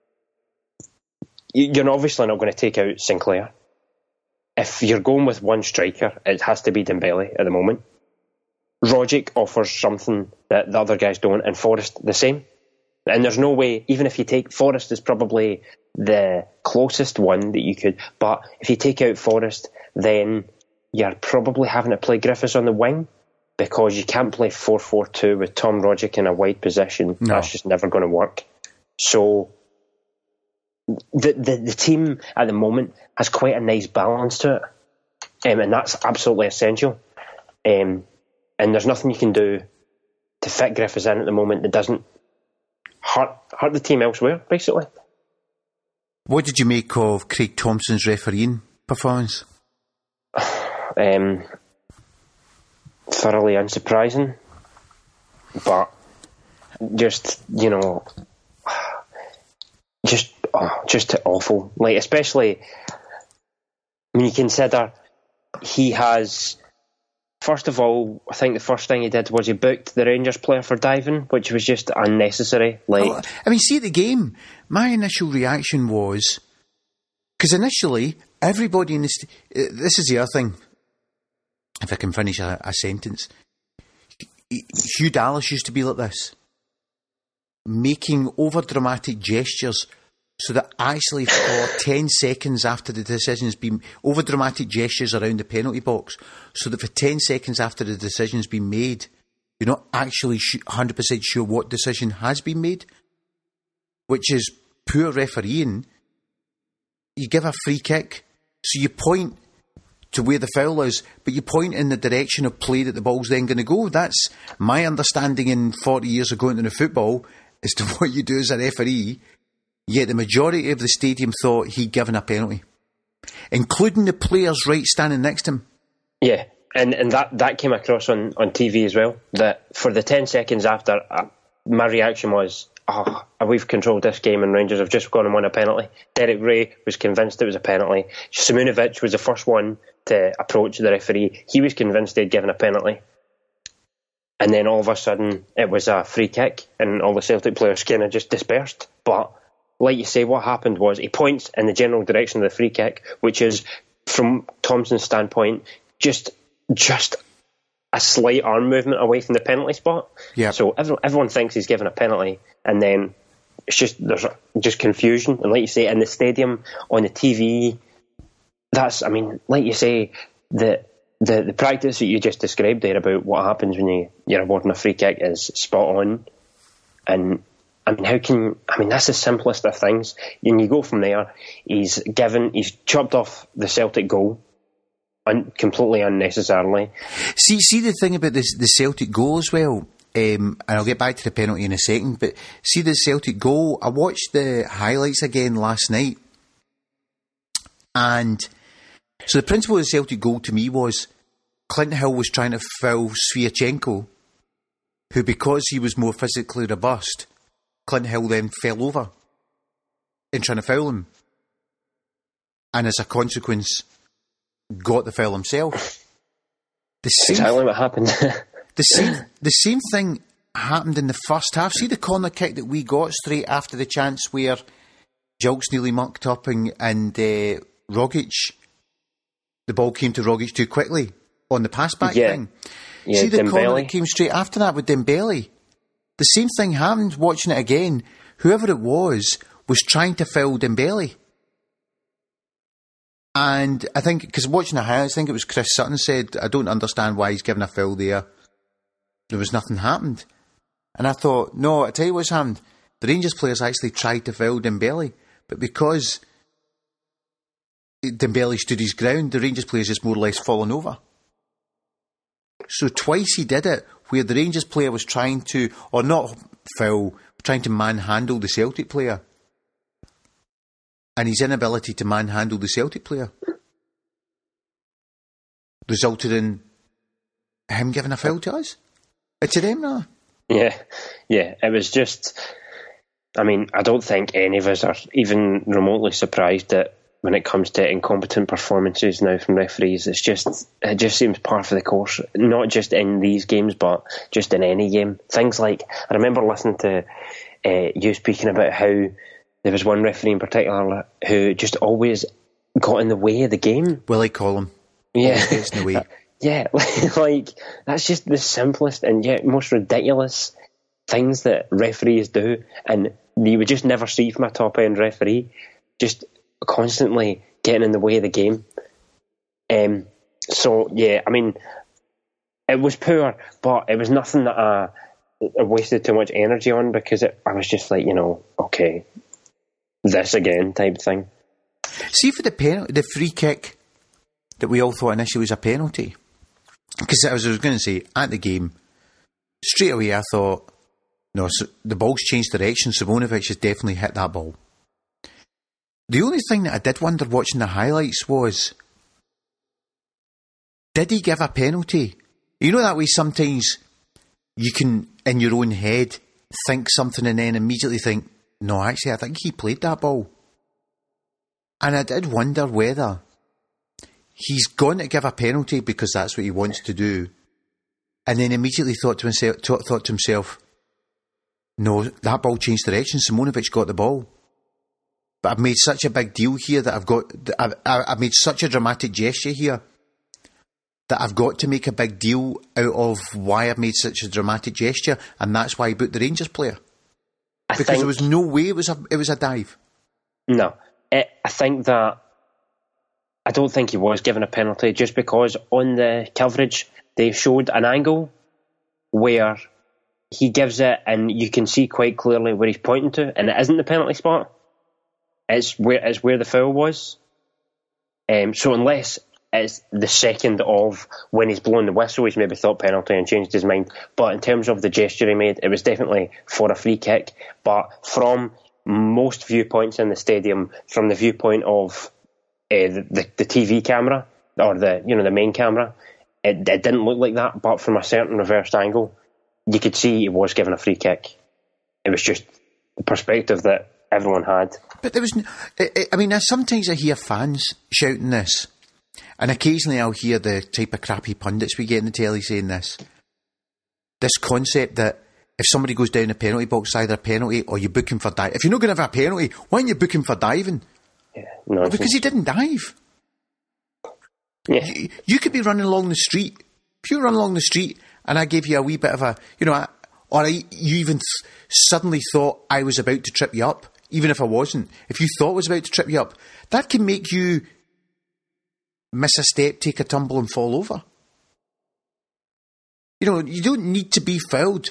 You're obviously not going to take out Sinclair. If you're going with one striker, it has to be Dembele at the moment. Rogic offers something that the other guys don't, and Forrest the same. And there's no way, even if you take Forrest is probably the closest one that you could, but if you take out Forrest, then you're probably having to play Griffiths on the wing, because you can't play four four two with Tom Rogic in a wide position. No. That's just never going to work. So the, the the team at the moment has quite a nice balance to it, um, and that's absolutely essential. Um, and there's nothing you can do to fit Griffiths in at the moment that doesn't hurt hurt the team elsewhere, basically. What did you make of Craig Thompson's refereeing performance? Um, thoroughly unsurprising, but just, you know, just oh, just awful. Like, especially when you consider he has, first of all, I think the first thing he did was he booked the Rangers player for diving, which was just unnecessary. Like, oh, I mean, see, at the game, my initial reaction was, because initially everybody in this, this is the other thing. If I can finish a, a sentence, Hugh Dallas used to be like this, making over-dramatic gestures so that actually for ten seconds after the decision's been, over-dramatic gestures around the penalty box, so that for ten seconds after the decision's been made, you're not actually one hundred percent sure what decision has been made, which is poor refereeing. You give a free kick, so you point to where the foul is, but you point in the direction of play that the ball's then going to go. That's my understanding in forty years of going into football as to what you do as a referee. Yet the majority of the stadium thought he'd given a penalty, including the players right standing next to him. Yeah, and, and that, that came across on, on T V as well, that for the ten seconds after, uh, my reaction was, oh, we've controlled this game and Rangers have just gone and won a penalty. Derek Ray was convinced it was a penalty. Simunovic was the first one to approach the referee. He was convinced they'd given a penalty. And then all of a sudden it was a free kick and all the Celtic players kind of just dispersed. But like you say, what happened was he points in the general direction of the free kick, which is, from Thompson's standpoint, just just a slight arm movement away from the penalty spot. Yep. So everyone, everyone thinks he's given a penalty, and then it's just there's just confusion. And like you say, in the stadium, on the T V, that's, I mean, like you say, the the, the practice that you just described there about what happens when you, you're awarding a free kick is spot on. And I mean, how can, I mean, that's the simplest of things. And you go from there, he's given, he's chopped off the Celtic goal, un, completely unnecessarily. See, see the thing about this, the Celtic goal as well, um, and I'll get back to the penalty in a second, but see the Celtic goal, I watched the highlights again last night, and so the principle of the Celtic goal to me was Clint Hill was trying to foul Sviatchenko, who, because he was more physically robust, Clint Hill then fell over in trying to foul him, and as a consequence got the foul himself. The same, exactly what happened. the same the same thing happened in the first half. See the corner kick that we got straight after the chance where Julks nearly mucked up and, and uh, Rogic, the ball came to Rogic too quickly on the pass back yeah. thing. Yeah, See the Dembele. corner that came straight after that with Dembele. The same thing happened watching it again. Whoever it was was trying to foul Dembele. And I think, because watching the highlights, I think it was Chris Sutton said, I don't understand why he's given a foul there. There was nothing happened. And I thought, no, I tell you what's happened. The Rangers players actually tried to foul Dembele, but because Dembele stood his ground, the Rangers players just more or less fallen over. So twice he did it, where the Rangers player was trying to, or not foul, trying to manhandle the Celtic player. And his inability to manhandle the Celtic player resulted in him giving a foul to us. To them, now. Yeah, yeah. It was just, I mean, I don't think any of us are even remotely surprised that when it comes to incompetent performances now from referees, it's just, it just seems par for the course. Not just in these games, but just in any game. Things like, I remember listening to uh, you speaking about how there was one referee in particular who just always got in the way of the game. Willie Collum. Yeah. Always gets in the way. Yeah, like, that's just the simplest and yet most ridiculous things that referees do, and you would just never see from a top-end referee, just constantly getting in the way of the game. Um, so, yeah, I mean, it was poor, but it was nothing that I, I wasted too much energy on, because it, I was just like, you know, okay, this again type thing. See, for the penalty, the free kick that we all thought initially was a penalty, because as I was going to say, at the game, straight away I thought, no, so the ball's changed direction, Simunovic has definitely hit that ball. The only thing that I did wonder watching the highlights was, did he give a penalty? You know that way sometimes you can, in your own head, think something and then immediately think, no, actually I think he played that ball. And I did wonder whether he's going to give a penalty because that's what he wants to do, and then immediately thought to himself, thought to himself, no, that ball changed direction, Simunovic got the ball. But I've made such a big deal here that I've got, I've, I've made such a dramatic gesture here that I've got to make a big deal out of why I've made such a dramatic gesture, and that's why I booked the Rangers player. I because think, there was no way it was a, it was a dive. No, it, I think that I don't think he was given a penalty, just because on the coverage they showed an angle where he gives it and you can see quite clearly where he's pointing to, and it isn't the penalty spot. It's where it's where the foul was. Um, so unless it's the second of when he's blown the whistle, he's maybe thought penalty and changed his mind. But in terms of the gesture he made, it was definitely for a free kick. But from most viewpoints in the stadium, from the viewpoint of uh, the, the the T V camera or the you know the main camera, it, it didn't look like that. But from a certain reversed angle, you could see he was given a free kick. It was just the perspective that everyone had. But there was, I mean, sometimes I hear fans shouting this, and occasionally I'll hear the type of crappy pundits we get in the telly saying this. This concept that if somebody goes down the penalty box, it's either a penalty or you book him for diving. If you're not going to have a penalty, why don't you book him for diving? Yeah, well, because he didn't dive. Yeah. You, you could be running along the street. If you run along the street and I gave you a wee bit of a, you know, a, or I, you even th- suddenly thought I was about to trip you up, even if I wasn't. If you thought I was about to trip you up, that can make you miss a step, take a tumble and fall over. You know, you don't need to be fouled.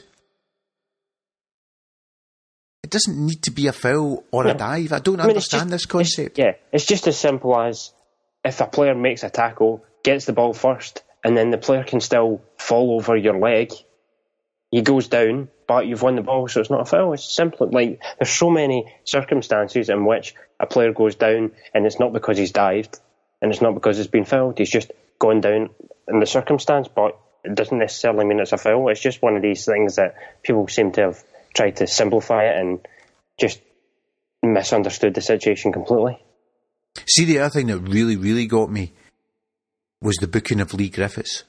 It doesn't need to be a foul or yeah. a dive. I don't I mean, understand just, this concept. It's, yeah, it's just as simple as if a player makes a tackle, gets the ball first, and then the player can still fall over your leg. He goes down, but you've won the ball, so it's not a foul. It's simple. Like, there's so many circumstances in which a player goes down, and it's not because he's dived, and it's not because it's been fouled. He's just gone down in the circumstance, but it doesn't necessarily mean it's a foul. It's just one of these things that people seem to have tried to simplify it and just misunderstood the situation completely. See, the other thing that really, really got me was the booking of Leigh Griffiths.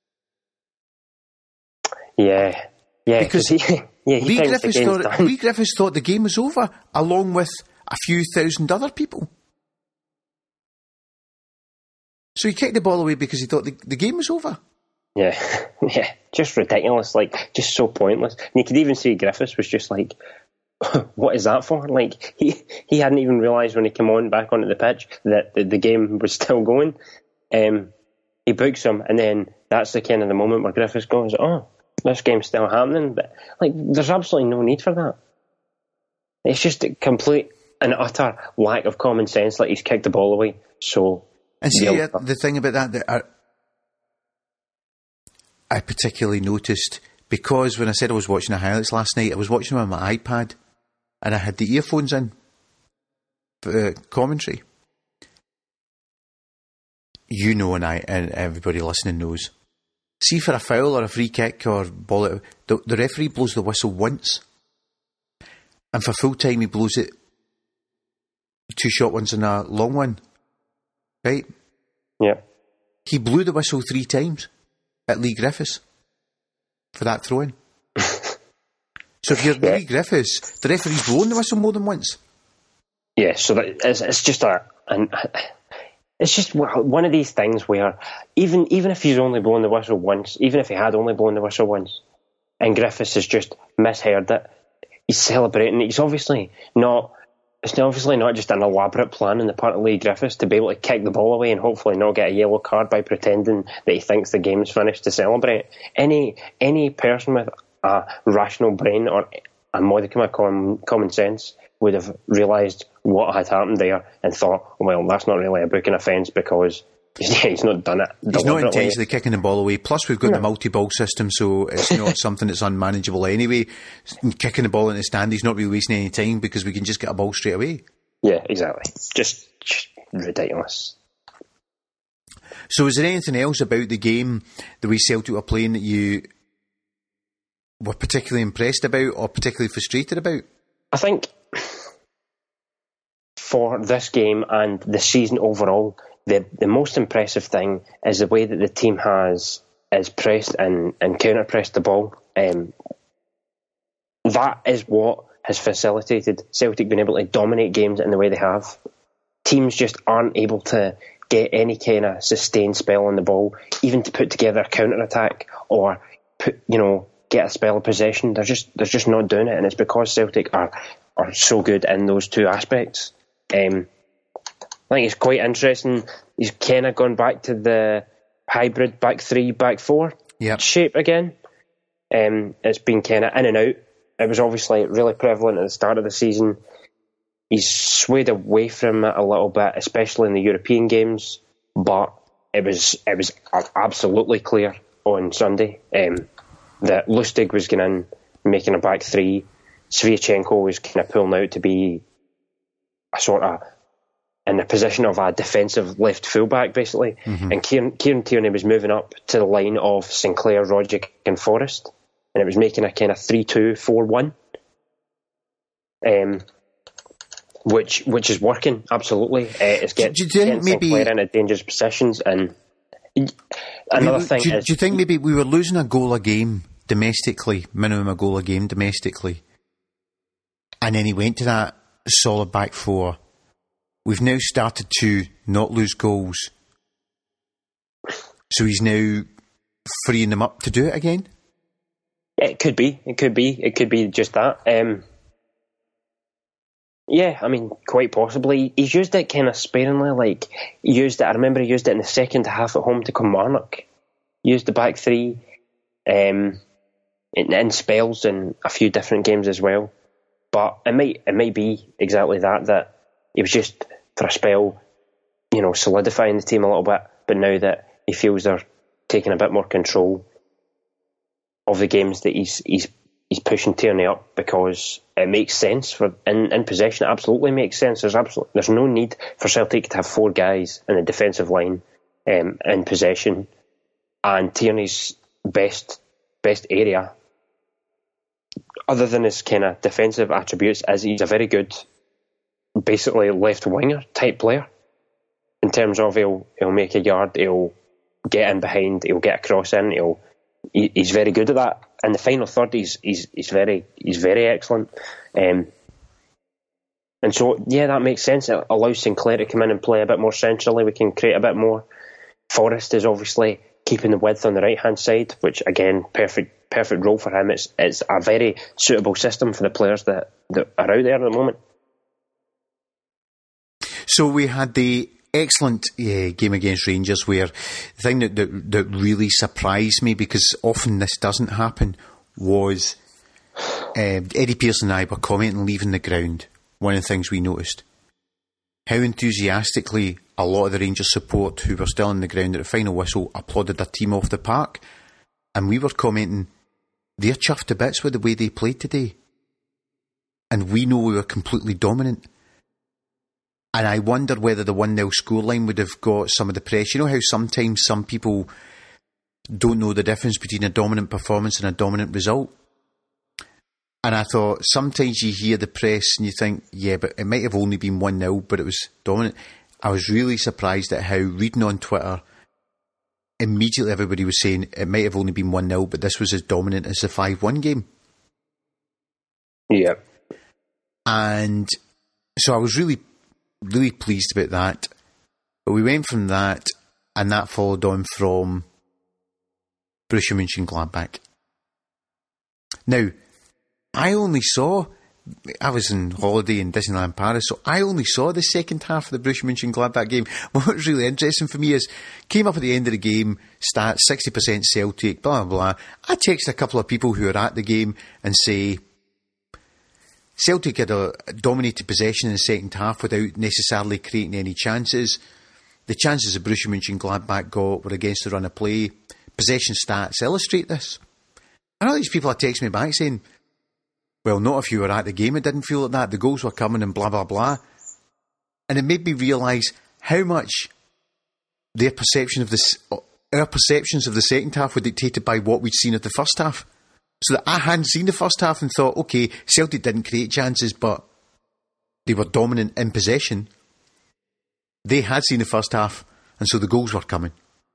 Yeah, yeah, because he, yeah, he Leigh Griffiths thought Leigh Griffiths thought the game was over, along with a few thousand other people. So he kicked the ball away because he thought the, the game was over. Yeah, yeah, just ridiculous, like, just so pointless. And you could even see Griffiths was just like, what is that for? Like, he, he hadn't even realised when he came on back onto the pitch that the, the game was still going. Um, he books him, and then that's the kind of the moment where Griffiths goes, oh, this game's still happening. But, like, there's absolutely no need for that. It's just a complete and utter lack of common sense. Like, he's kicked the ball away, so... And see, uh, the thing about that, that I, I particularly noticed, because when I said I was watching the highlights last night, I was watching them on my iPad, and I had the earphones in for uh, commentary. You know, and I and everybody listening knows. See, for a foul or a free kick or ball out, the, the referee blows the whistle once, and for full time he blows it two short ones and a long one. Right? Yeah. He blew the whistle three times at Leigh Griffiths for that throw-in. So if you're yeah. Leigh Griffiths, the referee's blown the whistle more than once. Yeah, so that, it's, it's just a... An, it's just one of these things where even even if he's only blown the whistle once, even if he had only blown the whistle once, and Griffiths has just misheard it, he's celebrating. He's obviously not... It's obviously not just an elaborate plan on the part of Leigh Griffiths to be able to kick the ball away and hopefully not get a yellow card by pretending that he thinks the game's finished to celebrate. Any any person with a rational brain or a modicum of common, common sense would have realised what had happened there and thought, well, that's not really a booking offence because he's not done it. He's not intentionally kicking the ball away. Plus, we've got no. the multi-ball system, so it's not something that's unmanageable anyway. Kicking the ball in the stand, he's not really wasting any time because we can just get a ball straight away. Yeah, exactly. Just, just ridiculous. So is there anything else about the game, the way Celtic were playing, that you were particularly impressed about or particularly frustrated about? I think for this game and the season overall, the the most impressive thing is the way that the team has is pressed and, and counter-pressed the ball. Um, that is what has facilitated Celtic being able to dominate games in the way they have. Teams just aren't able to get any kind of sustained spell on the ball, even to put together a counter-attack or put, you know, get a spell of possession. They're just they're just not doing it, and it's because Celtic are are so good in those two aspects. Um, I think it's quite interesting. He's kind of gone back to the hybrid back three, back four yep. shape again. Um, it's been kind of in and out. It was obviously really prevalent at the start of the season. He's swayed away from it a little bit, especially in the European games. But it was it was absolutely clear on Sunday um, that Lustig was going in, making a back three. Sviatchenko was kind of pulling out to be a sort of in the position of a defensive left fullback, basically. Mm-hmm. And Kieran, Kieran Tierney was moving up to the line of Sinclair, Rogic and Forrest. And it was making a kind of three two four one. Um, which which is working, absolutely. Uh, it's get, do you think getting maybe Sinclair into dangerous positions. And another we, thing do, is... Do you think maybe we were losing a goal a game domestically, minimum a goal a game domestically, and then he went to that solid back four? We've now started to not lose goals, so he's now freeing them up to do it again? It could be. It could be. It could be just that. Um, yeah, I mean, quite possibly. He's used it kind of sparingly. Like, he used it, I remember he used it in the second half at home to Kilmarnock. He used the back three um, in, in spells in a few different games as well. But it might it might be exactly that, that he was just, for a spell, you know, solidifying the team a little bit. But now that he feels they're taking a bit more control of the games, that he's he's he's pushing Tierney up, because it makes sense for in, in possession. It absolutely makes sense. There's absolutely there's no need for Celtic to have four guys in the defensive line um, in possession, and Tierney's best best area, other than his kind of defensive attributes, is he's a very good, basically left winger type player. In terms of he'll he'll make a yard, he'll get in behind, he'll get a cross in, he'll He, he's very good at that. In the final third, he's he's he's very he's very excellent. Um, and so, yeah, that makes sense. It allows Sinclair to come in and play a bit more centrally. We can create a bit more. Forrest is obviously keeping the width on the right hand side, which again, perfect perfect role for him. It's it's a very suitable system for the players that, that are out there at the moment. So we had the excellent uh, game against Rangers, where the thing that, that that really surprised me, because often this doesn't happen, was uh, Eddie Pearson and I were commenting leaving the ground. One of the things we noticed, how enthusiastically a lot of the Rangers support who were still in the ground at the final whistle applauded their team off the park, and we were commenting, they're chuffed to bits with the way they played today, and we know we were completely dominant. And I wonder whether the one nil scoreline would have got some of the press. You know how sometimes some people don't know the difference between a dominant performance and a dominant result? And I thought, sometimes you hear the press and you think, yeah, but it might have only been one nil, but it was dominant. I was really surprised at how, reading on Twitter, immediately everybody was saying it might have only been one nil, but this was as dominant as the five one game. Yeah. And so I was really really pleased about that. But we went from that, and that followed on from Borussia Mönchengladbach. Now, I only saw, I was on holiday in Disneyland Paris, so I only saw the second half of the Borussia Mönchengladbach game. What was really interesting for me is, came up at the end of the game, stats, sixty percent Celtic, blah, blah, blah. I text a couple of people who are at the game and say, Celtic had a dominated possession in the second half without necessarily creating any chances. The chances that Borussia Mönchengladbach got were against the run of play. Possession stats illustrate this. And all these people are texting me back saying, well, not if you were at the game, it didn't feel like that. The goals were coming and blah, blah, blah. And it made me realise how much their perception of this, our perceptions of the second half were dictated by what we'd seen of the first half. So that I hadn't seen the first half and thought, okay, Celtic didn't create chances, but they were dominant in possession. They had seen the first half, and so the goals were coming.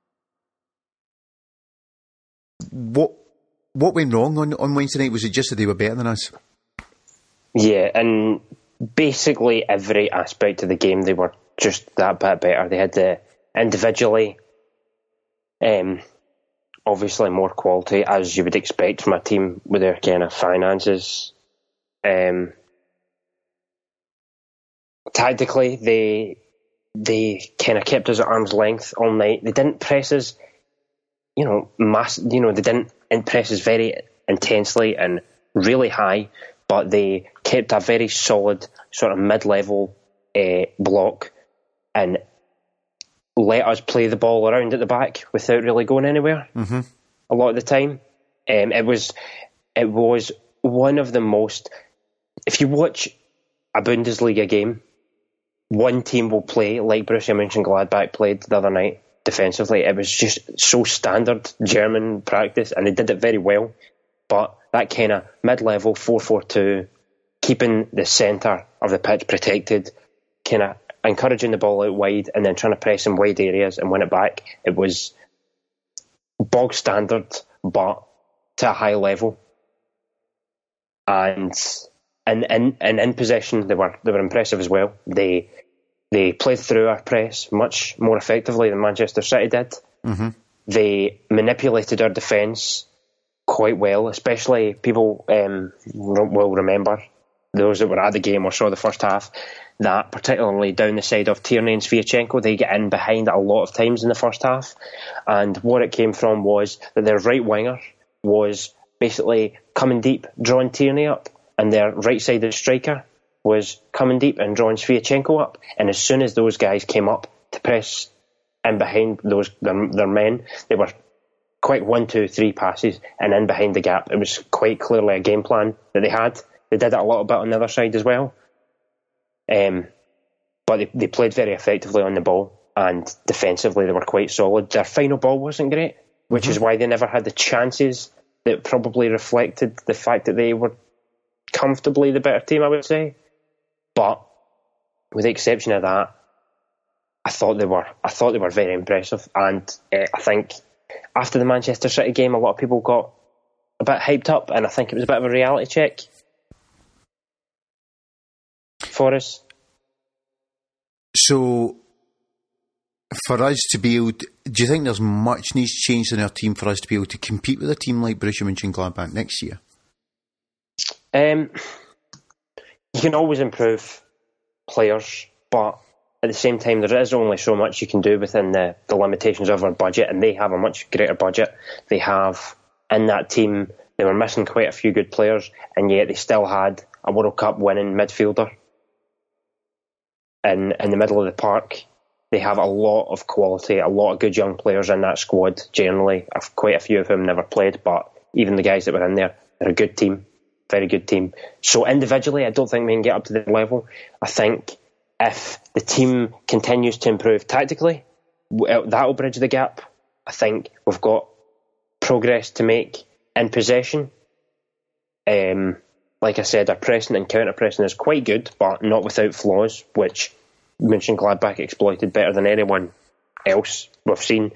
What what went wrong on, on Wednesday night? Was it just that they were better than us? Yeah, and basically every aspect of the game, they were just that bit better. They had the individually... Um, obviously more quality, as you would expect from a team with their kind of finances. Um, tactically, they they kind of kept us at arm's length all night. They didn't press us, you know, mass. You know, they didn't press us very intensely and really high, but they kept a very solid sort of mid-level uh, block and let us play the ball around at the back without really going anywhere. Mm-hmm. A lot of the time, um, it was it was one of the most. If you watch a Bundesliga game, one team will play like Borussia Mönchengladbach played the other night defensively. It was just so standard German practice, and they did it very well. But that kind of mid-level four four two, keeping the centre of the pitch protected, kind of encouraging the ball out wide and then trying to press in wide areas and win it back. It was bog standard, but to a high level. And and, and, and in possession, they were they were impressive as well. They they played through our press much more effectively than Manchester City did. Mm-hmm. They manipulated our defence quite well, especially people um, will remember, those that were at the game or saw the first half, that particularly down the side of Tierney and Sviatchenko, they get in behind a lot of times in the first half. And what it came from was that their right winger was basically coming deep, drawing Tierney up, and their right-sided striker was coming deep and drawing Sviatchenko up. And as soon as those guys came up to press in behind those their, their men, they were quick one, two, three passes and in behind the gap. It was quite clearly a game plan that they had. They did it a little bit on the other side as well. Um, but they, they played very effectively on the ball, and defensively they were quite solid. Their final ball wasn't great, which mm-hmm. is why they never had the chances that probably reflected the fact that they were comfortably the better team, I would say. But with the exception of that, I thought they were I thought they were very impressive, and uh, I think after the Manchester City game, a lot of people got a bit hyped up, and I think it was a bit of a reality check for us. So, for us to be able to, do you think there's much needs changed in our team for us to be able to compete with a team like Borussia Mönchengladbach next year? Um, you can always improve players, but at the same time, there is only so much you can do within the, the limitations of our budget, and they have a much greater budget. They have, in that team, they were missing quite a few good players, and yet they still had a World Cup winning midfielder in, in the middle of the park. They have a lot of quality, a lot of good young players in that squad, generally. Quite a few of whom never played, but even the guys that were in there, they're a good team, very good team. So individually, I don't think we can get up to the level. I think if the team continues to improve tactically, that will bridge the gap. I think we've got progress to make in possession. Um, like I said, our pressing and counter-pressing is quite good, but not without flaws, which Mönchengladbach exploited better than anyone else we've seen.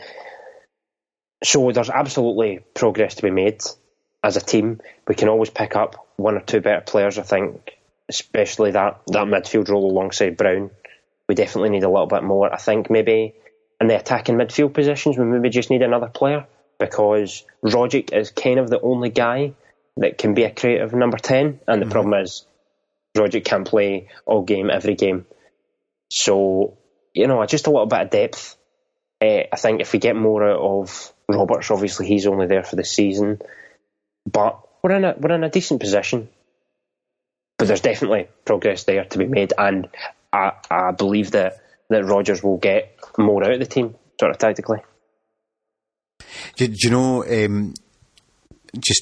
So there's absolutely progress to be made as a team. We can always pick up one or two better players, I think, especially that, that midfield role alongside Brown. We definitely need a little bit more. I think maybe in the attacking midfield positions, we maybe just need another player, because Rogic is kind of the only guy that can be a creative number ten, and the mm-hmm. problem is Rogic can't play all game, every game. So, you know, just a little bit of depth. Uh, I think if we get more out of Roberts, obviously he's only there for the season, but we're in a, we're in a decent position. But there's definitely progress there to be made, and I, I believe that, that Rodgers will get more out of the team, sort of tactically. Do, do you know, um, just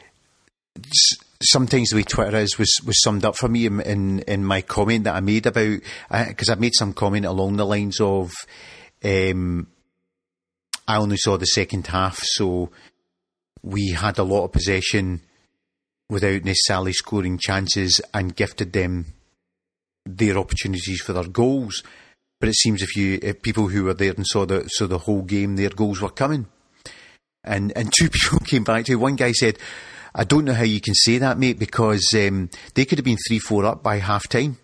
sometimes the way Twitter is was, was summed up for me in, in, in my comment that I made about, because I made some comment along the lines of, um, I only saw the second half, so we had a lot of possession without necessarily scoring chances and gifted them their opportunities for their goals. But it seems if you if people who were there and saw the saw the whole game, their goals were coming. And and two people came back to one guy said, I don't know how you can say that, mate, because um, they could have been three four up by half time.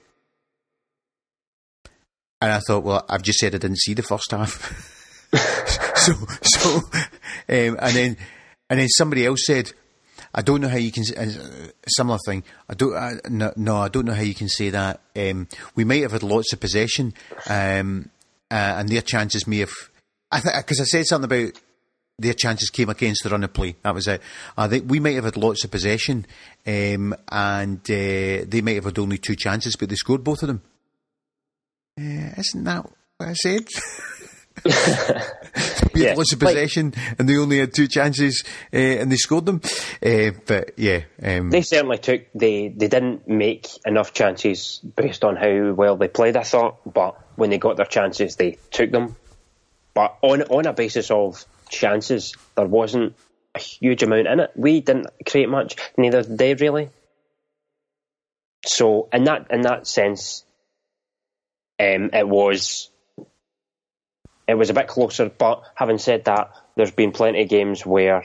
And I thought, well, I've just said I didn't see the first half. so so um, and then and then somebody else said, I don't know how you can, uh, similar thing, I don't, uh, no, no, I don't know how you can say that. Um, we might have had lots of possession, um, uh, and their chances may have, I think, because I said something about their chances came against the run of play. That was it. I think we might have had lots of possession, um, and uh, they might have had only two chances, but they scored both of them. Uh, isn't that what I said? we yeah. had lots of possession, like, and they only had two chances, uh, and they scored them. Uh, but yeah, um, they certainly took. They they didn't make enough chances based on how well they played, I thought. But when they got their chances, they took them. But on on a basis of chances, there wasn't a huge amount in it. We didn't create much, neither did they really. So in that in that sense, um, it was it was a bit closer. But having said that, there's been plenty of games where,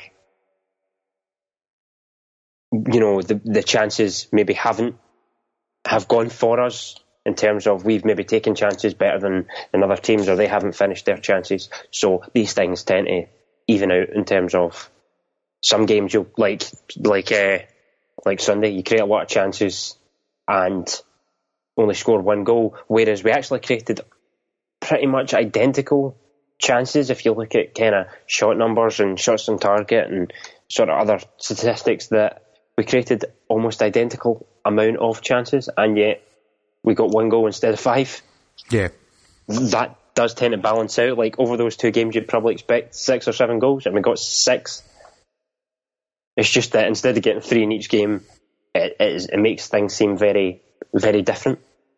you know, the the chances maybe haven't have gone for us. In terms of we've maybe taken chances better than, than other teams, or they haven't finished their chances. So these things tend to even out in terms of some games you'll like like uh, like Sunday, you create a lot of chances and only score one goal, whereas we actually created pretty much identical chances if you look at kind of shot numbers and shots on target and sort of other statistics, that we created almost identical amount of chances, and yet we got one goal instead of five. Yeah. That does tend to balance out. Like, over those two games, you'd probably expect six or seven goals, and we got six. It's just that instead of getting three in each game, it, it, is, it makes things seem very, very different.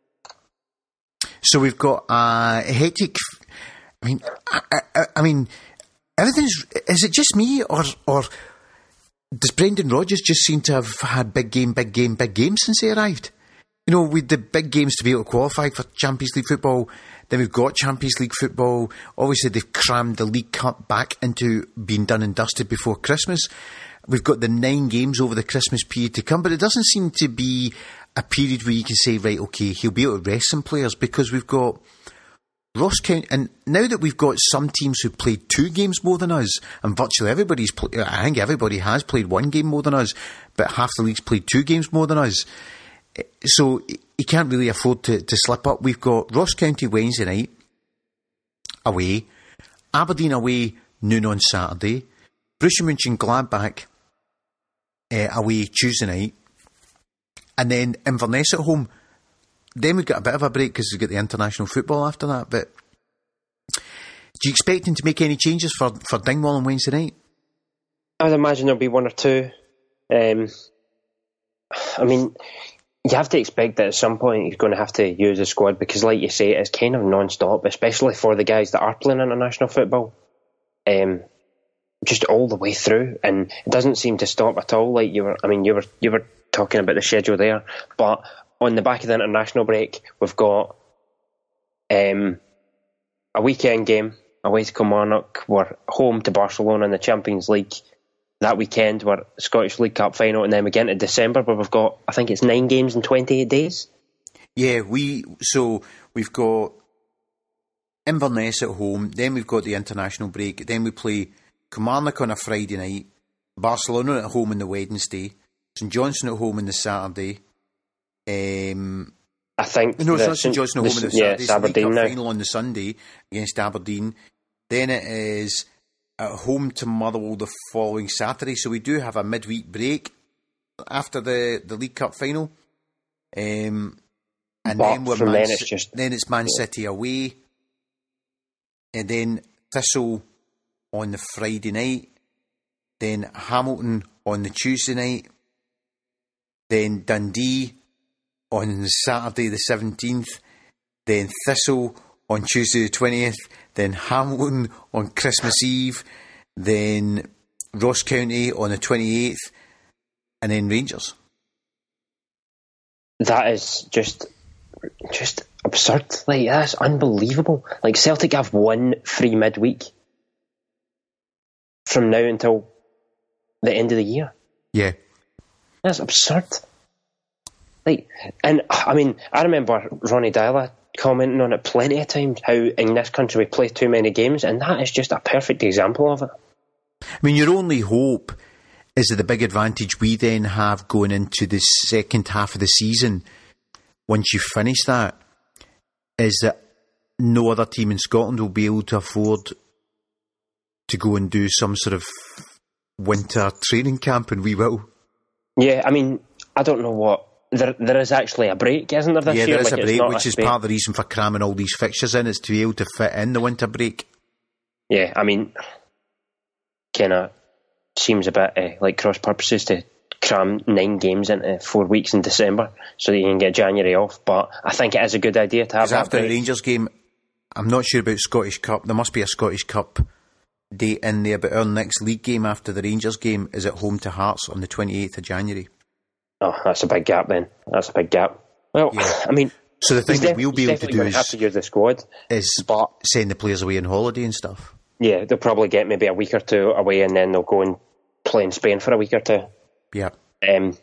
So we've got a hectic... I mean, I, I, I mean, everything's... Is it just me, or or does Brendan Rodgers just seem to have had big game, big game, big game since he arrived? You know, with the big games to be able to qualify for Champions League football, then we've got Champions League football. Obviously, they've crammed the League Cup back into being done and dusted before Christmas. We've got the nine games over the Christmas period to come, but it doesn't seem to be a period where you can say, right, okay, he'll be able to rest some players, because we've got Ross County, and now that we've got some teams who played two games more than us, and virtually everybody's, play, I think everybody has played one game more than us, but half the league's played two games more than us. So he can't really afford to, to slip up. We've got Ross County Wednesday night away, Aberdeen away noon on Saturday, Borussia Mönchengladbach uh, away Tuesday night, and then Inverness at home. Then we've got a bit of a break because we've got the international football after that. But do you expect him to make any changes for, for Dingwall on Wednesday night? I would imagine there'll be one or two. Um, I mean, you have to expect that at some point he's going to have to use the squad, because, like you say, it's kind of non-stop, especially for the guys that are playing international football, um, just all the way through, and it doesn't seem to stop at all. Like you were, I mean, you were you were talking about the schedule there, but on the back of the international break, we've got um, a weekend game away to Kilmarnock. We're home to Barcelona in the Champions League that weekend. We're Scottish League Cup final, and then we get into December where we've got, I think it's nine games in twenty-eight days. Yeah, we so we've got Inverness at home, then we've got the international break, then we play Kilmarnock on a Friday night, Barcelona at home on the Wednesday, St Johnstone at home on the Saturday. Um, I think no, it's not St Johnstone at home on the yeah, Saturday. It's Aberdeen the League Cup now. final on the Sunday against Aberdeen. Then it is at home to Motherwell the following Saturday. So we do have a midweek break after the, the League Cup final. Um, and but then we're from Man then C- it's just then it's Man yeah. City away. And then Thistle on the Friday night. Then Hamilton on the Tuesday night. Then Dundee on Saturday the seventeenth, then Thistle on Tuesday the twentieth, then Hamilton on Christmas Eve, then Ross County on the twenty-eighth, and then Rangers. That is just just absurd. Like, that's unbelievable. Like, Celtic have one free midweek from now until the end of the year. Yeah. That's absurd. Like, and I mean, I remember Ronnie Dyla commenting on it plenty of times, how in this country we play too many games, and that is just a perfect example of it. I mean, your only hope is that the big advantage we then have going into the second half of the season, once you finish that, is that no other team in Scotland will be able to afford to go and do some sort of winter training camp, and we will. Yeah, I mean, I don't know what... There, there is actually a break, isn't there, this yeah, year? Yeah, there is like, a break, which a is break. part of the reason for cramming all these fixtures in, is to be able to fit in the winter break. Yeah, I mean, kind of seems a bit uh, like cross purposes to cram nine games into four weeks in December so that you can get January off, but I think it is a good idea to have that after break. the Rangers game, I'm not sure about Scottish Cup. There must be a Scottish Cup date in there, but our next league game after the Rangers game is at home to Hearts on the twenty-eighth of January. Oh, that's a big gap then. That's a big gap. Well, yeah. I mean... So the thing that we'll be able to do is... have to use the squad. Is but, send the players away on holiday and stuff. Yeah, they'll probably get maybe a week or two away and then they'll go and play in Spain for a week or two. Yeah. Um,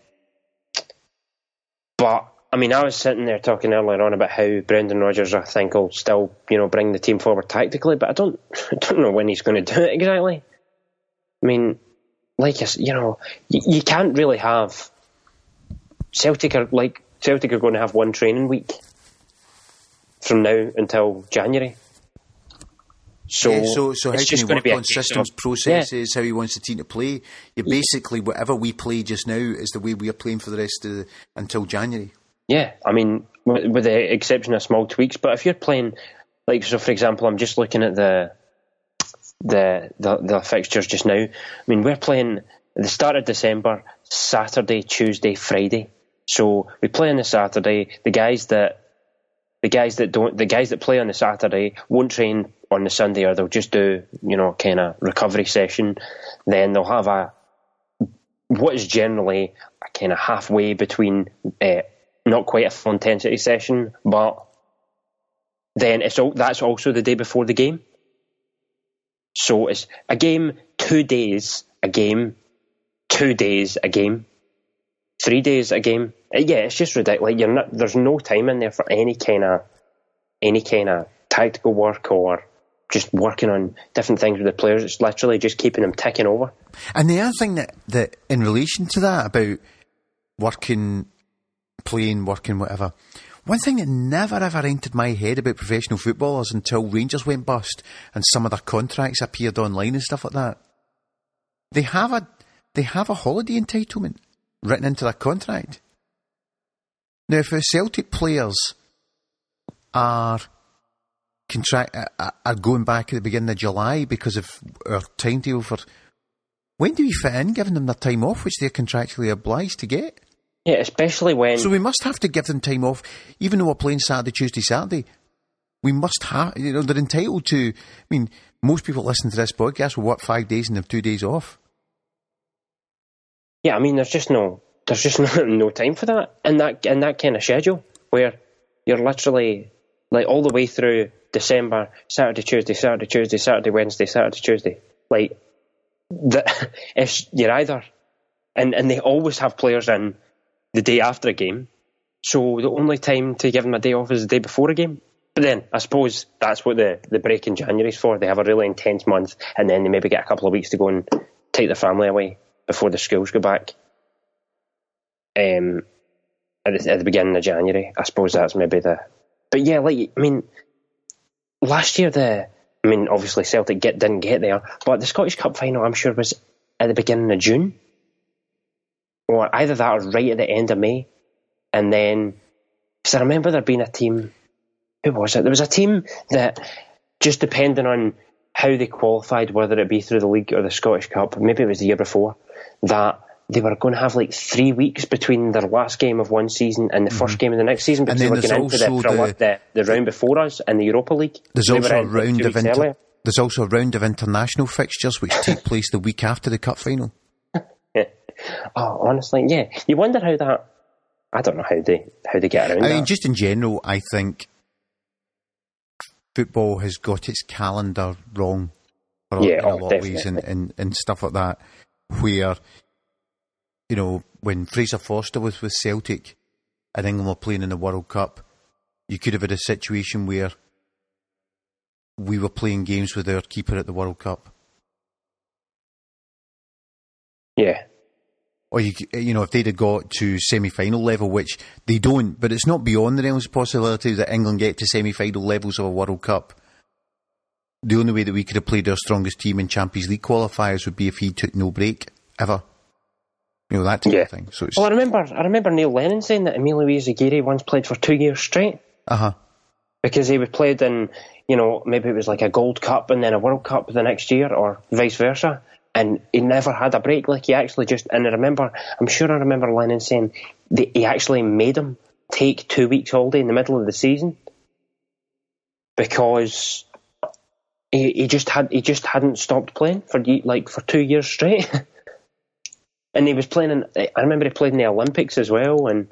but, I mean, I was sitting there talking earlier on about how Brendan Rodgers, I think, will still, you know, bring the team forward tactically, but I don't, I don't know when he's going to do it exactly. I mean, like, you know, you, you can't really have... Celtic are, like, Celtic are going to have one training week from now until January. So, yeah, so, so how it's can just he work on of, systems, processes, yeah. how he wants the team to play? You basically, whatever we play just now is the way we are playing for the rest of the, until January. Yeah, I mean, with, with the exception of small tweaks. But if you're playing, like, so for example, I'm just looking at the the the, the fixtures just now. I mean, we're playing at the start of December, Saturday, Tuesday, Friday. So we play on the Saturday. The guys that the guys that don't the guys that play on the Saturday won't train on the Sunday, or they'll just do, you know, kind of recovery session. Then they'll have a what is generally a kind of halfway between uh, not quite a full intensity session, but then it's all, that's also the day before the game. So it's a game, two days a game, two days a game. Three days a game. Yeah, it's just ridiculous. You're not, there's no time in there for any kind of any kind of tactical work or just working on different things with the players. It's literally just keeping them ticking over. And the other thing that, that in relation to that about working, playing, working, whatever, one thing that never ever entered my head about professional footballers until Rangers went bust and some of their contracts appeared online and stuff like that, they have a they have a holiday entitlement written into their contract. Now, if the Celtic players are contract are going back at the beginning of July because of our timetable for when do we fit in giving them their time off, which they're contractually obliged to get? Yeah, especially when... So we must have to give them time off, even though we're playing Saturday, Tuesday, Saturday. We must have, you know, they're entitled to... I mean, most people listen to this podcast will work five days and have two days off. Yeah, I mean, there's just no, there's just no, no time for that in that in that kind of schedule where you're literally like all the way through December, Saturday, Tuesday, Saturday, Tuesday, Saturday, Wednesday, Saturday, Tuesday. Like that, if you're either, and and they always have players in the day after a game, so the only time to give them a day off is the day before a game. But then I suppose that's what the the break in January is for. They have a really intense month, and then they maybe get a couple of weeks to go and take their family away before the schools go back um, at, the, at the beginning of January. I suppose that's maybe the... But yeah, like, I mean, last year the... I mean, obviously Celtic get, didn't get there, but the Scottish Cup final, I'm sure, was at the beginning of June. Or either that or right at the end of May. And then... Because I remember there being a team... Who was it? There was a team that, just depending on how they qualified, whether it be through the league or the Scottish Cup, maybe it was the year before, that they were going to have like three weeks between their last game of one season and the mm-hmm. first game of the next season, because they were going into the, the, the, the round before us in the Europa League. There's they also a round like of inter- there's also a round of international fixtures which take place the week after the cup final. Yeah. Oh, honestly, yeah. You wonder how that. I don't know how they how they get around. I that. mean, just in general, I think football has got its calendar wrong for yeah, in a oh, lot definitely. of ways and, and, and stuff like that, where, you know, when Fraser Forster was with Celtic and England were playing in the World Cup, you could have had a situation where we were playing games with our keeper at the World Cup. Yeah. Or, you you know, if they'd have got to semi-final level, which they don't, but it's not beyond the realms of possibility that England get to semi-final levels of a World Cup. the only way that we could have played our strongest team in Champions League qualifiers would be if he took no break ever. You know, that type yeah. of thing. So it's well, I remember, I remember Neil Lennon saying that Emilio Izaguirre once played for two years straight. Uh huh. Because he was played in, you know, maybe it was like a Gold Cup and then a World Cup the next year, or vice versa, and he never had a break. Like he actually just, and I remember, I'm sure I remember Lennon saying that he actually made him take two weeks holiday in the middle of the season because he, he just had he just hadn't stopped playing for like for two years straight. And he was playing in, I remember he played in the Olympics as well, and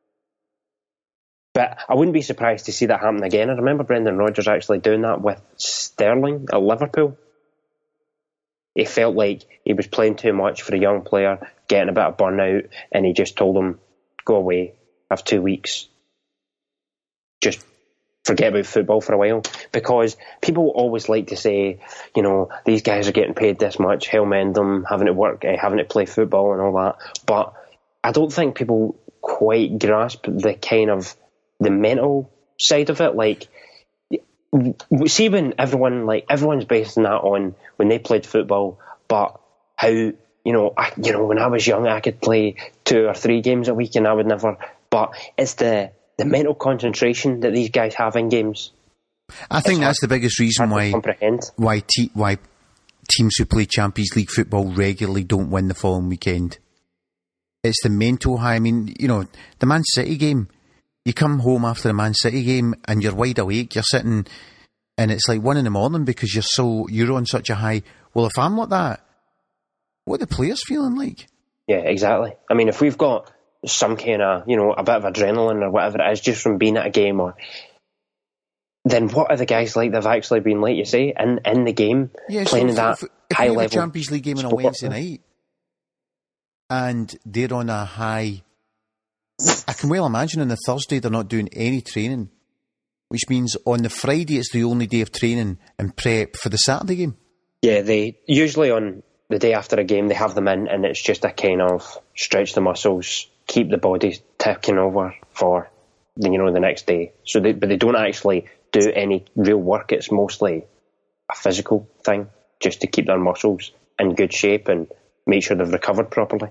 but I wouldn't be surprised to see that happen again. I remember Brendan Rodgers actually doing that with Sterling at Liverpool. He felt like he was playing too much for a young player, getting a bit of burnout, and he just told him, go away, have two weeks. Just forget about football for a while. Because people always like to say, you know, these guys are getting paid this much, hell mend them, having to work, uh, having to play football and all that. But I don't think people quite grasp the kind of the mental side of it. Like, see when everyone, like, everyone's basing that on when they played football, but how, you know, I, you know, when I was young, I could play two or three games a week and I would never, but it's the, the mental concentration that these guys have in games. I think that's the biggest reason why why, te- why teams who play Champions League football regularly don't win the following weekend. It's the mental high. I mean, you know, the Man City game, you come home after the Man City game and you're wide awake, you're sitting and it's like one in the morning because you're so you're on such a high. Well, if I'm like that, what are the players feeling like? Yeah, exactly. I mean, if we've got some kind of, you know, a bit of adrenaline or whatever it is just from being at a game, or then what are the guys like that have actually been, like you say, in, in the game, yeah, playing so that if, if high we have level a Champions League game on a Wednesday night and they're on a high, I can well imagine on the Thursday they're not doing any training, which means on the Friday it's the only day of training and prep for the Saturday game. Yeah, they usually on the day after a game they have them in and it's just a kind of stretch the muscles, keep the body ticking over for, you know, the next day. So they, but they don't actually do any real work. It's mostly a physical thing, just to keep their muscles in good shape and make sure they've recovered properly.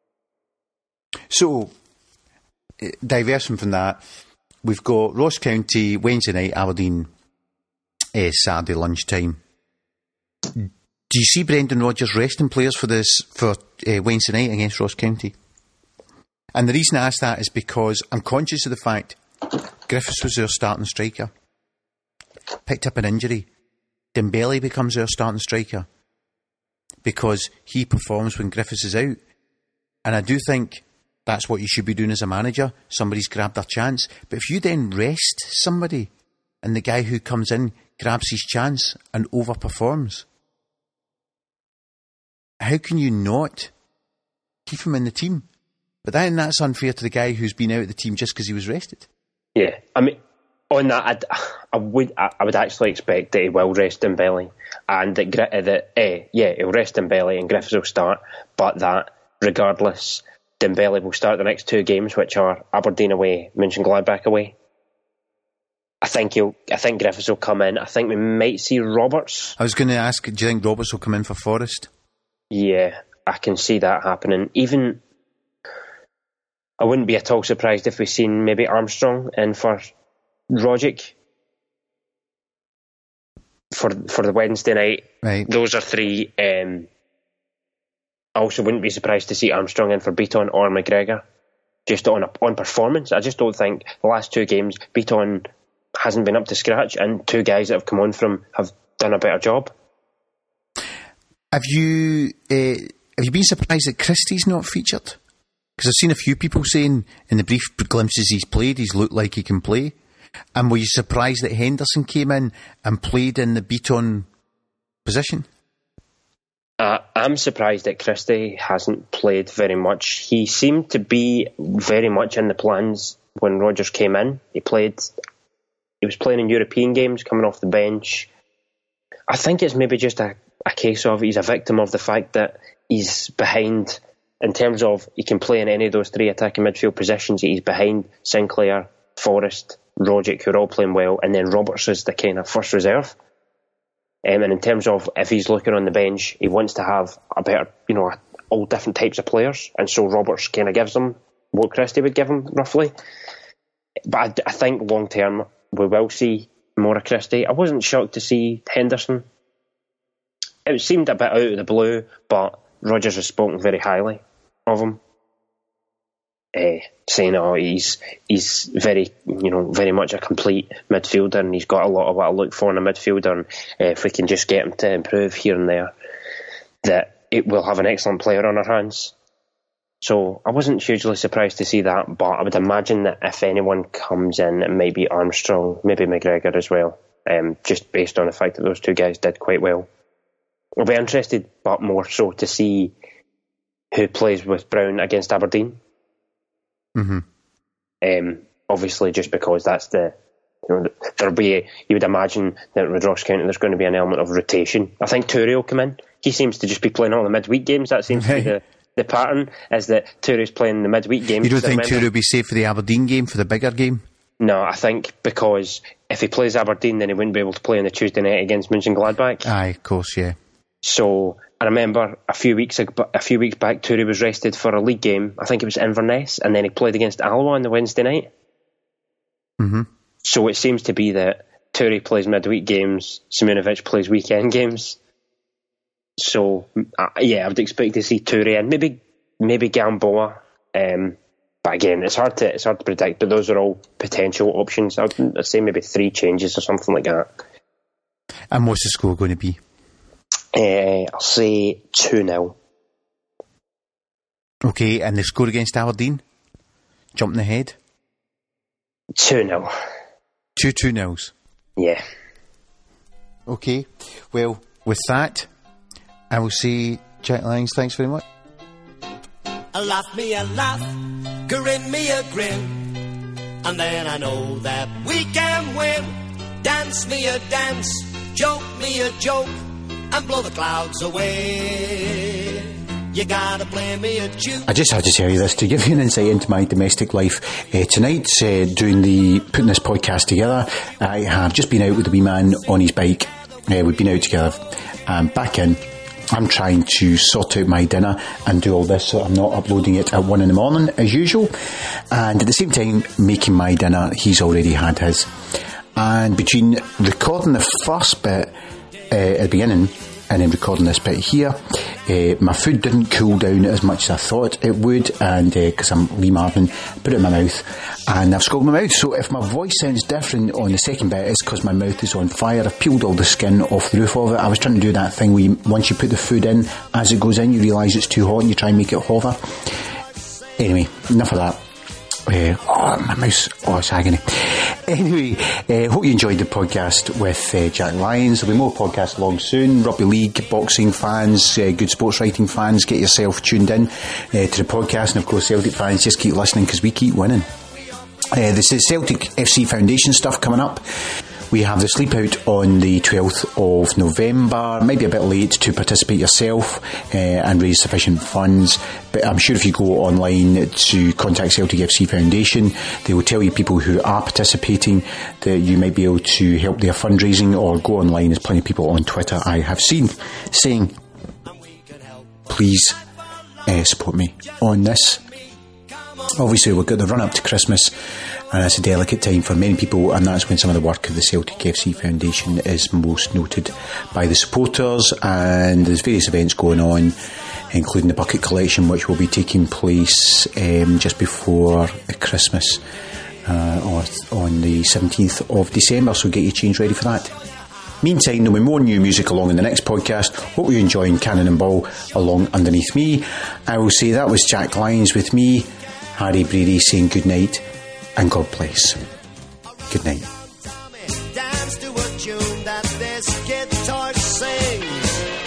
So, diversion from that, we've got Ross County Wednesday night, Aberdeen uh, Saturday lunchtime. Do you see Brendan Rodgers resting players for this for uh, Wednesday night against Ross County? And the reason I ask that is because I'm conscious of the fact Griffiths was their starting striker, picked up an injury. Dembele becomes their starting striker because he performs when Griffiths is out. And I do think that's what you should be doing as a manager. Somebody's grabbed their chance. But if you then rest somebody and the guy who comes in grabs his chance and overperforms, how can you not keep him in the team? But then that's unfair to the guy who's been out of the team just because he was rested. Yeah, I mean, on that, I'd, I would I would actually expect that he will rest Dembele, and that, that eh, yeah, he'll rest Dembele and Griffiths will start, but that regardless, Dembele will start the next two games, which are Aberdeen away, Mönchengladbach away. I think he'll. I think Griffiths will come in. I think we might see Roberts. I was going to ask, do you think Roberts will come in for Forest? Yeah, I can see that happening. Even I wouldn't be at all surprised if we've seen maybe Armstrong in for Rogic for for the Wednesday night. Right. Those are three. Um, I also wouldn't be surprised to see Armstrong in for Beaton or McGregor, just on a, on performance. I just don't think the last two games Beaton hasn't been up to scratch, and two guys that have come on from have done a better job. Have you uh, have you been surprised that Christie's not featured? Because I've seen a few people saying in the brief glimpses he's played, he's looked like he can play. And were you surprised that Henderson came in and played in the Beaton position? Uh, I'm surprised that Christie hasn't played very much. He seemed to be very much in the plans when Rodgers came in. He played. He was playing in European games, coming off the bench. I think it's maybe just a, a case of he's a victim of the fact that he's behind. In terms of he can play in any of those three attacking midfield positions, he's behind Sinclair, Forrest, Rogic, who are all playing well, and then Roberts is the kind of first reserve. Um, and in terms of if he's looking on the bench, he wants to have a better, you know, all different types of players. And so Roberts kind of gives them what Christie would give him, roughly. But I, I think long term, we will see more of Christie. I wasn't shocked to see Henderson. It seemed a bit out of the blue, but Rodgers has spoken very highly of him. Uh, saying, oh, he's he's very, you know, very much a complete midfielder, and he's got a lot of what I look for in a midfielder. And uh, if we can just get him to improve here and there, that it will have an excellent player on our hands. So I wasn't hugely surprised to see that, but I would imagine that if anyone comes in, it might be Armstrong, maybe McGregor as well, um, just based on the fact that those two guys did quite well. I'll be interested, but more so to see who plays with Brown against Aberdeen. Mm-hmm. Um, obviously, just because that's the, you know, there'll be, a, you would imagine that with Ross County there's going to be an element of rotation. I think Toure will come in. He seems to just be playing all the midweek games. That seems to be the, the pattern, is that Toure's playing the midweek games. You don't think Toure will be safe for the Aberdeen game, for the bigger game? No, I think because if he plays Aberdeen, then he wouldn't be able to play on the Tuesday night against Mönchengladbach. Aye, of course, yeah. So I remember a few weeks ago, a few weeks back, Toure was rested for a league game. I think it was Inverness, and then he played against Alloa on the Wednesday night. Mm-hmm. So it seems to be that Toure plays midweek games, Simunovic plays weekend games. So uh, yeah, I would expect to see Toure and maybe maybe Gamboa. Um, but again, it's hard to it's hard to predict. But those are all potential options. I would I'd say maybe three changes or something like that. And what's the score going to be? Uh, I'll say two nil. Okay, and the score against Aberdeen? Jumping ahead? two nil. Two two nils? Yeah. Okay, well, with that, I will say, Jack Lyons, thanks very much. Laugh me a laugh, grin me a grin, and then I know that we can win. Dance me a dance, joke me a joke, and blow the clouds away. You gotta play me a tune. I just had to tell you this to give you an insight into my domestic life. Uh, tonight, uh, doing the putting this podcast together, I have just been out with the wee man on his bike. Uh, we've been out together, and back in. I'm trying to sort out my dinner and do all this so I'm not uploading it at one in the morning as usual. And at the same time, making my dinner, he's already had his. And between recording the first bit uh, at the beginning and then recording this bit here, uh, my food didn't cool down as much as I thought it would, and because uh, I'm Lee Marvin, put it in my mouth and I've scalded my mouth. So if my voice sounds different on the second bit, it's because my mouth is on fire. I've peeled all the skin off the roof of it. I was trying to do that thing where you, once you put the food in, as it goes in, you realise it's too hot and you try and make it hover. Anyway, enough of that. Uh, oh, my mouse, oh, it's agony. Anyway, uh, hope you enjoyed the podcast with uh, Jack Lyons. There'll be more podcasts along soon. Rugby league, boxing fans, uh, good sports writing fans, get yourself tuned in uh, to the podcast. And of course, Celtic fans, just keep listening because we keep winning. Uh, this is Celtic F C Foundation stuff coming up. We have the sleep out on the twelfth of November. Might be a bit late to participate yourself uh, and raise sufficient funds, but I'm sure if you go online to contact Celtic F C Foundation, they will tell you people who are participating that you might be able to help their fundraising, or go online. There's plenty of people on Twitter I have seen saying, please uh, support me on this. Obviously, we've got the run up to Christmas, and it's a delicate time for many people, and that's when some of the work of the Celtic F C Foundation is most noted by the supporters. And there's various events going on, including the bucket collection, which will be taking place um, just before Christmas uh, or on the seventeenth of December, so get your change ready for that. Meantime, there'll be more new music along in the next podcast. Hope you're enjoying Cannon and Ball along underneath me. I will say that was Jack Lyons with me, Harry Brady, saying good night and God bless. Good night. Dance to a tune that this guitar sings.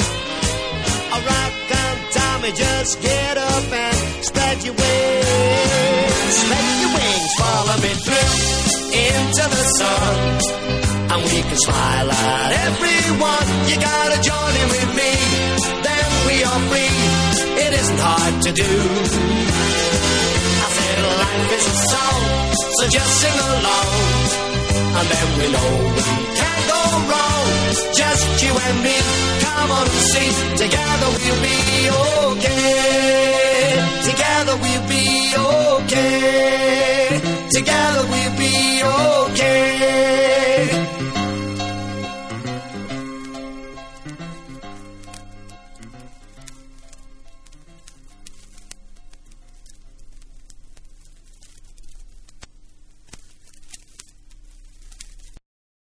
A rock and Tommy, just get up and spread your wings. Spread your wings, follow me through into the sun, and we can smile at everyone. You gotta join in with me, then we are free. It isn't hard to do. Life is a song, so just sing along. and then we know we can't go wrong. Just you and me, come on and see. Together we'll be okay. Together we'll be okay. Together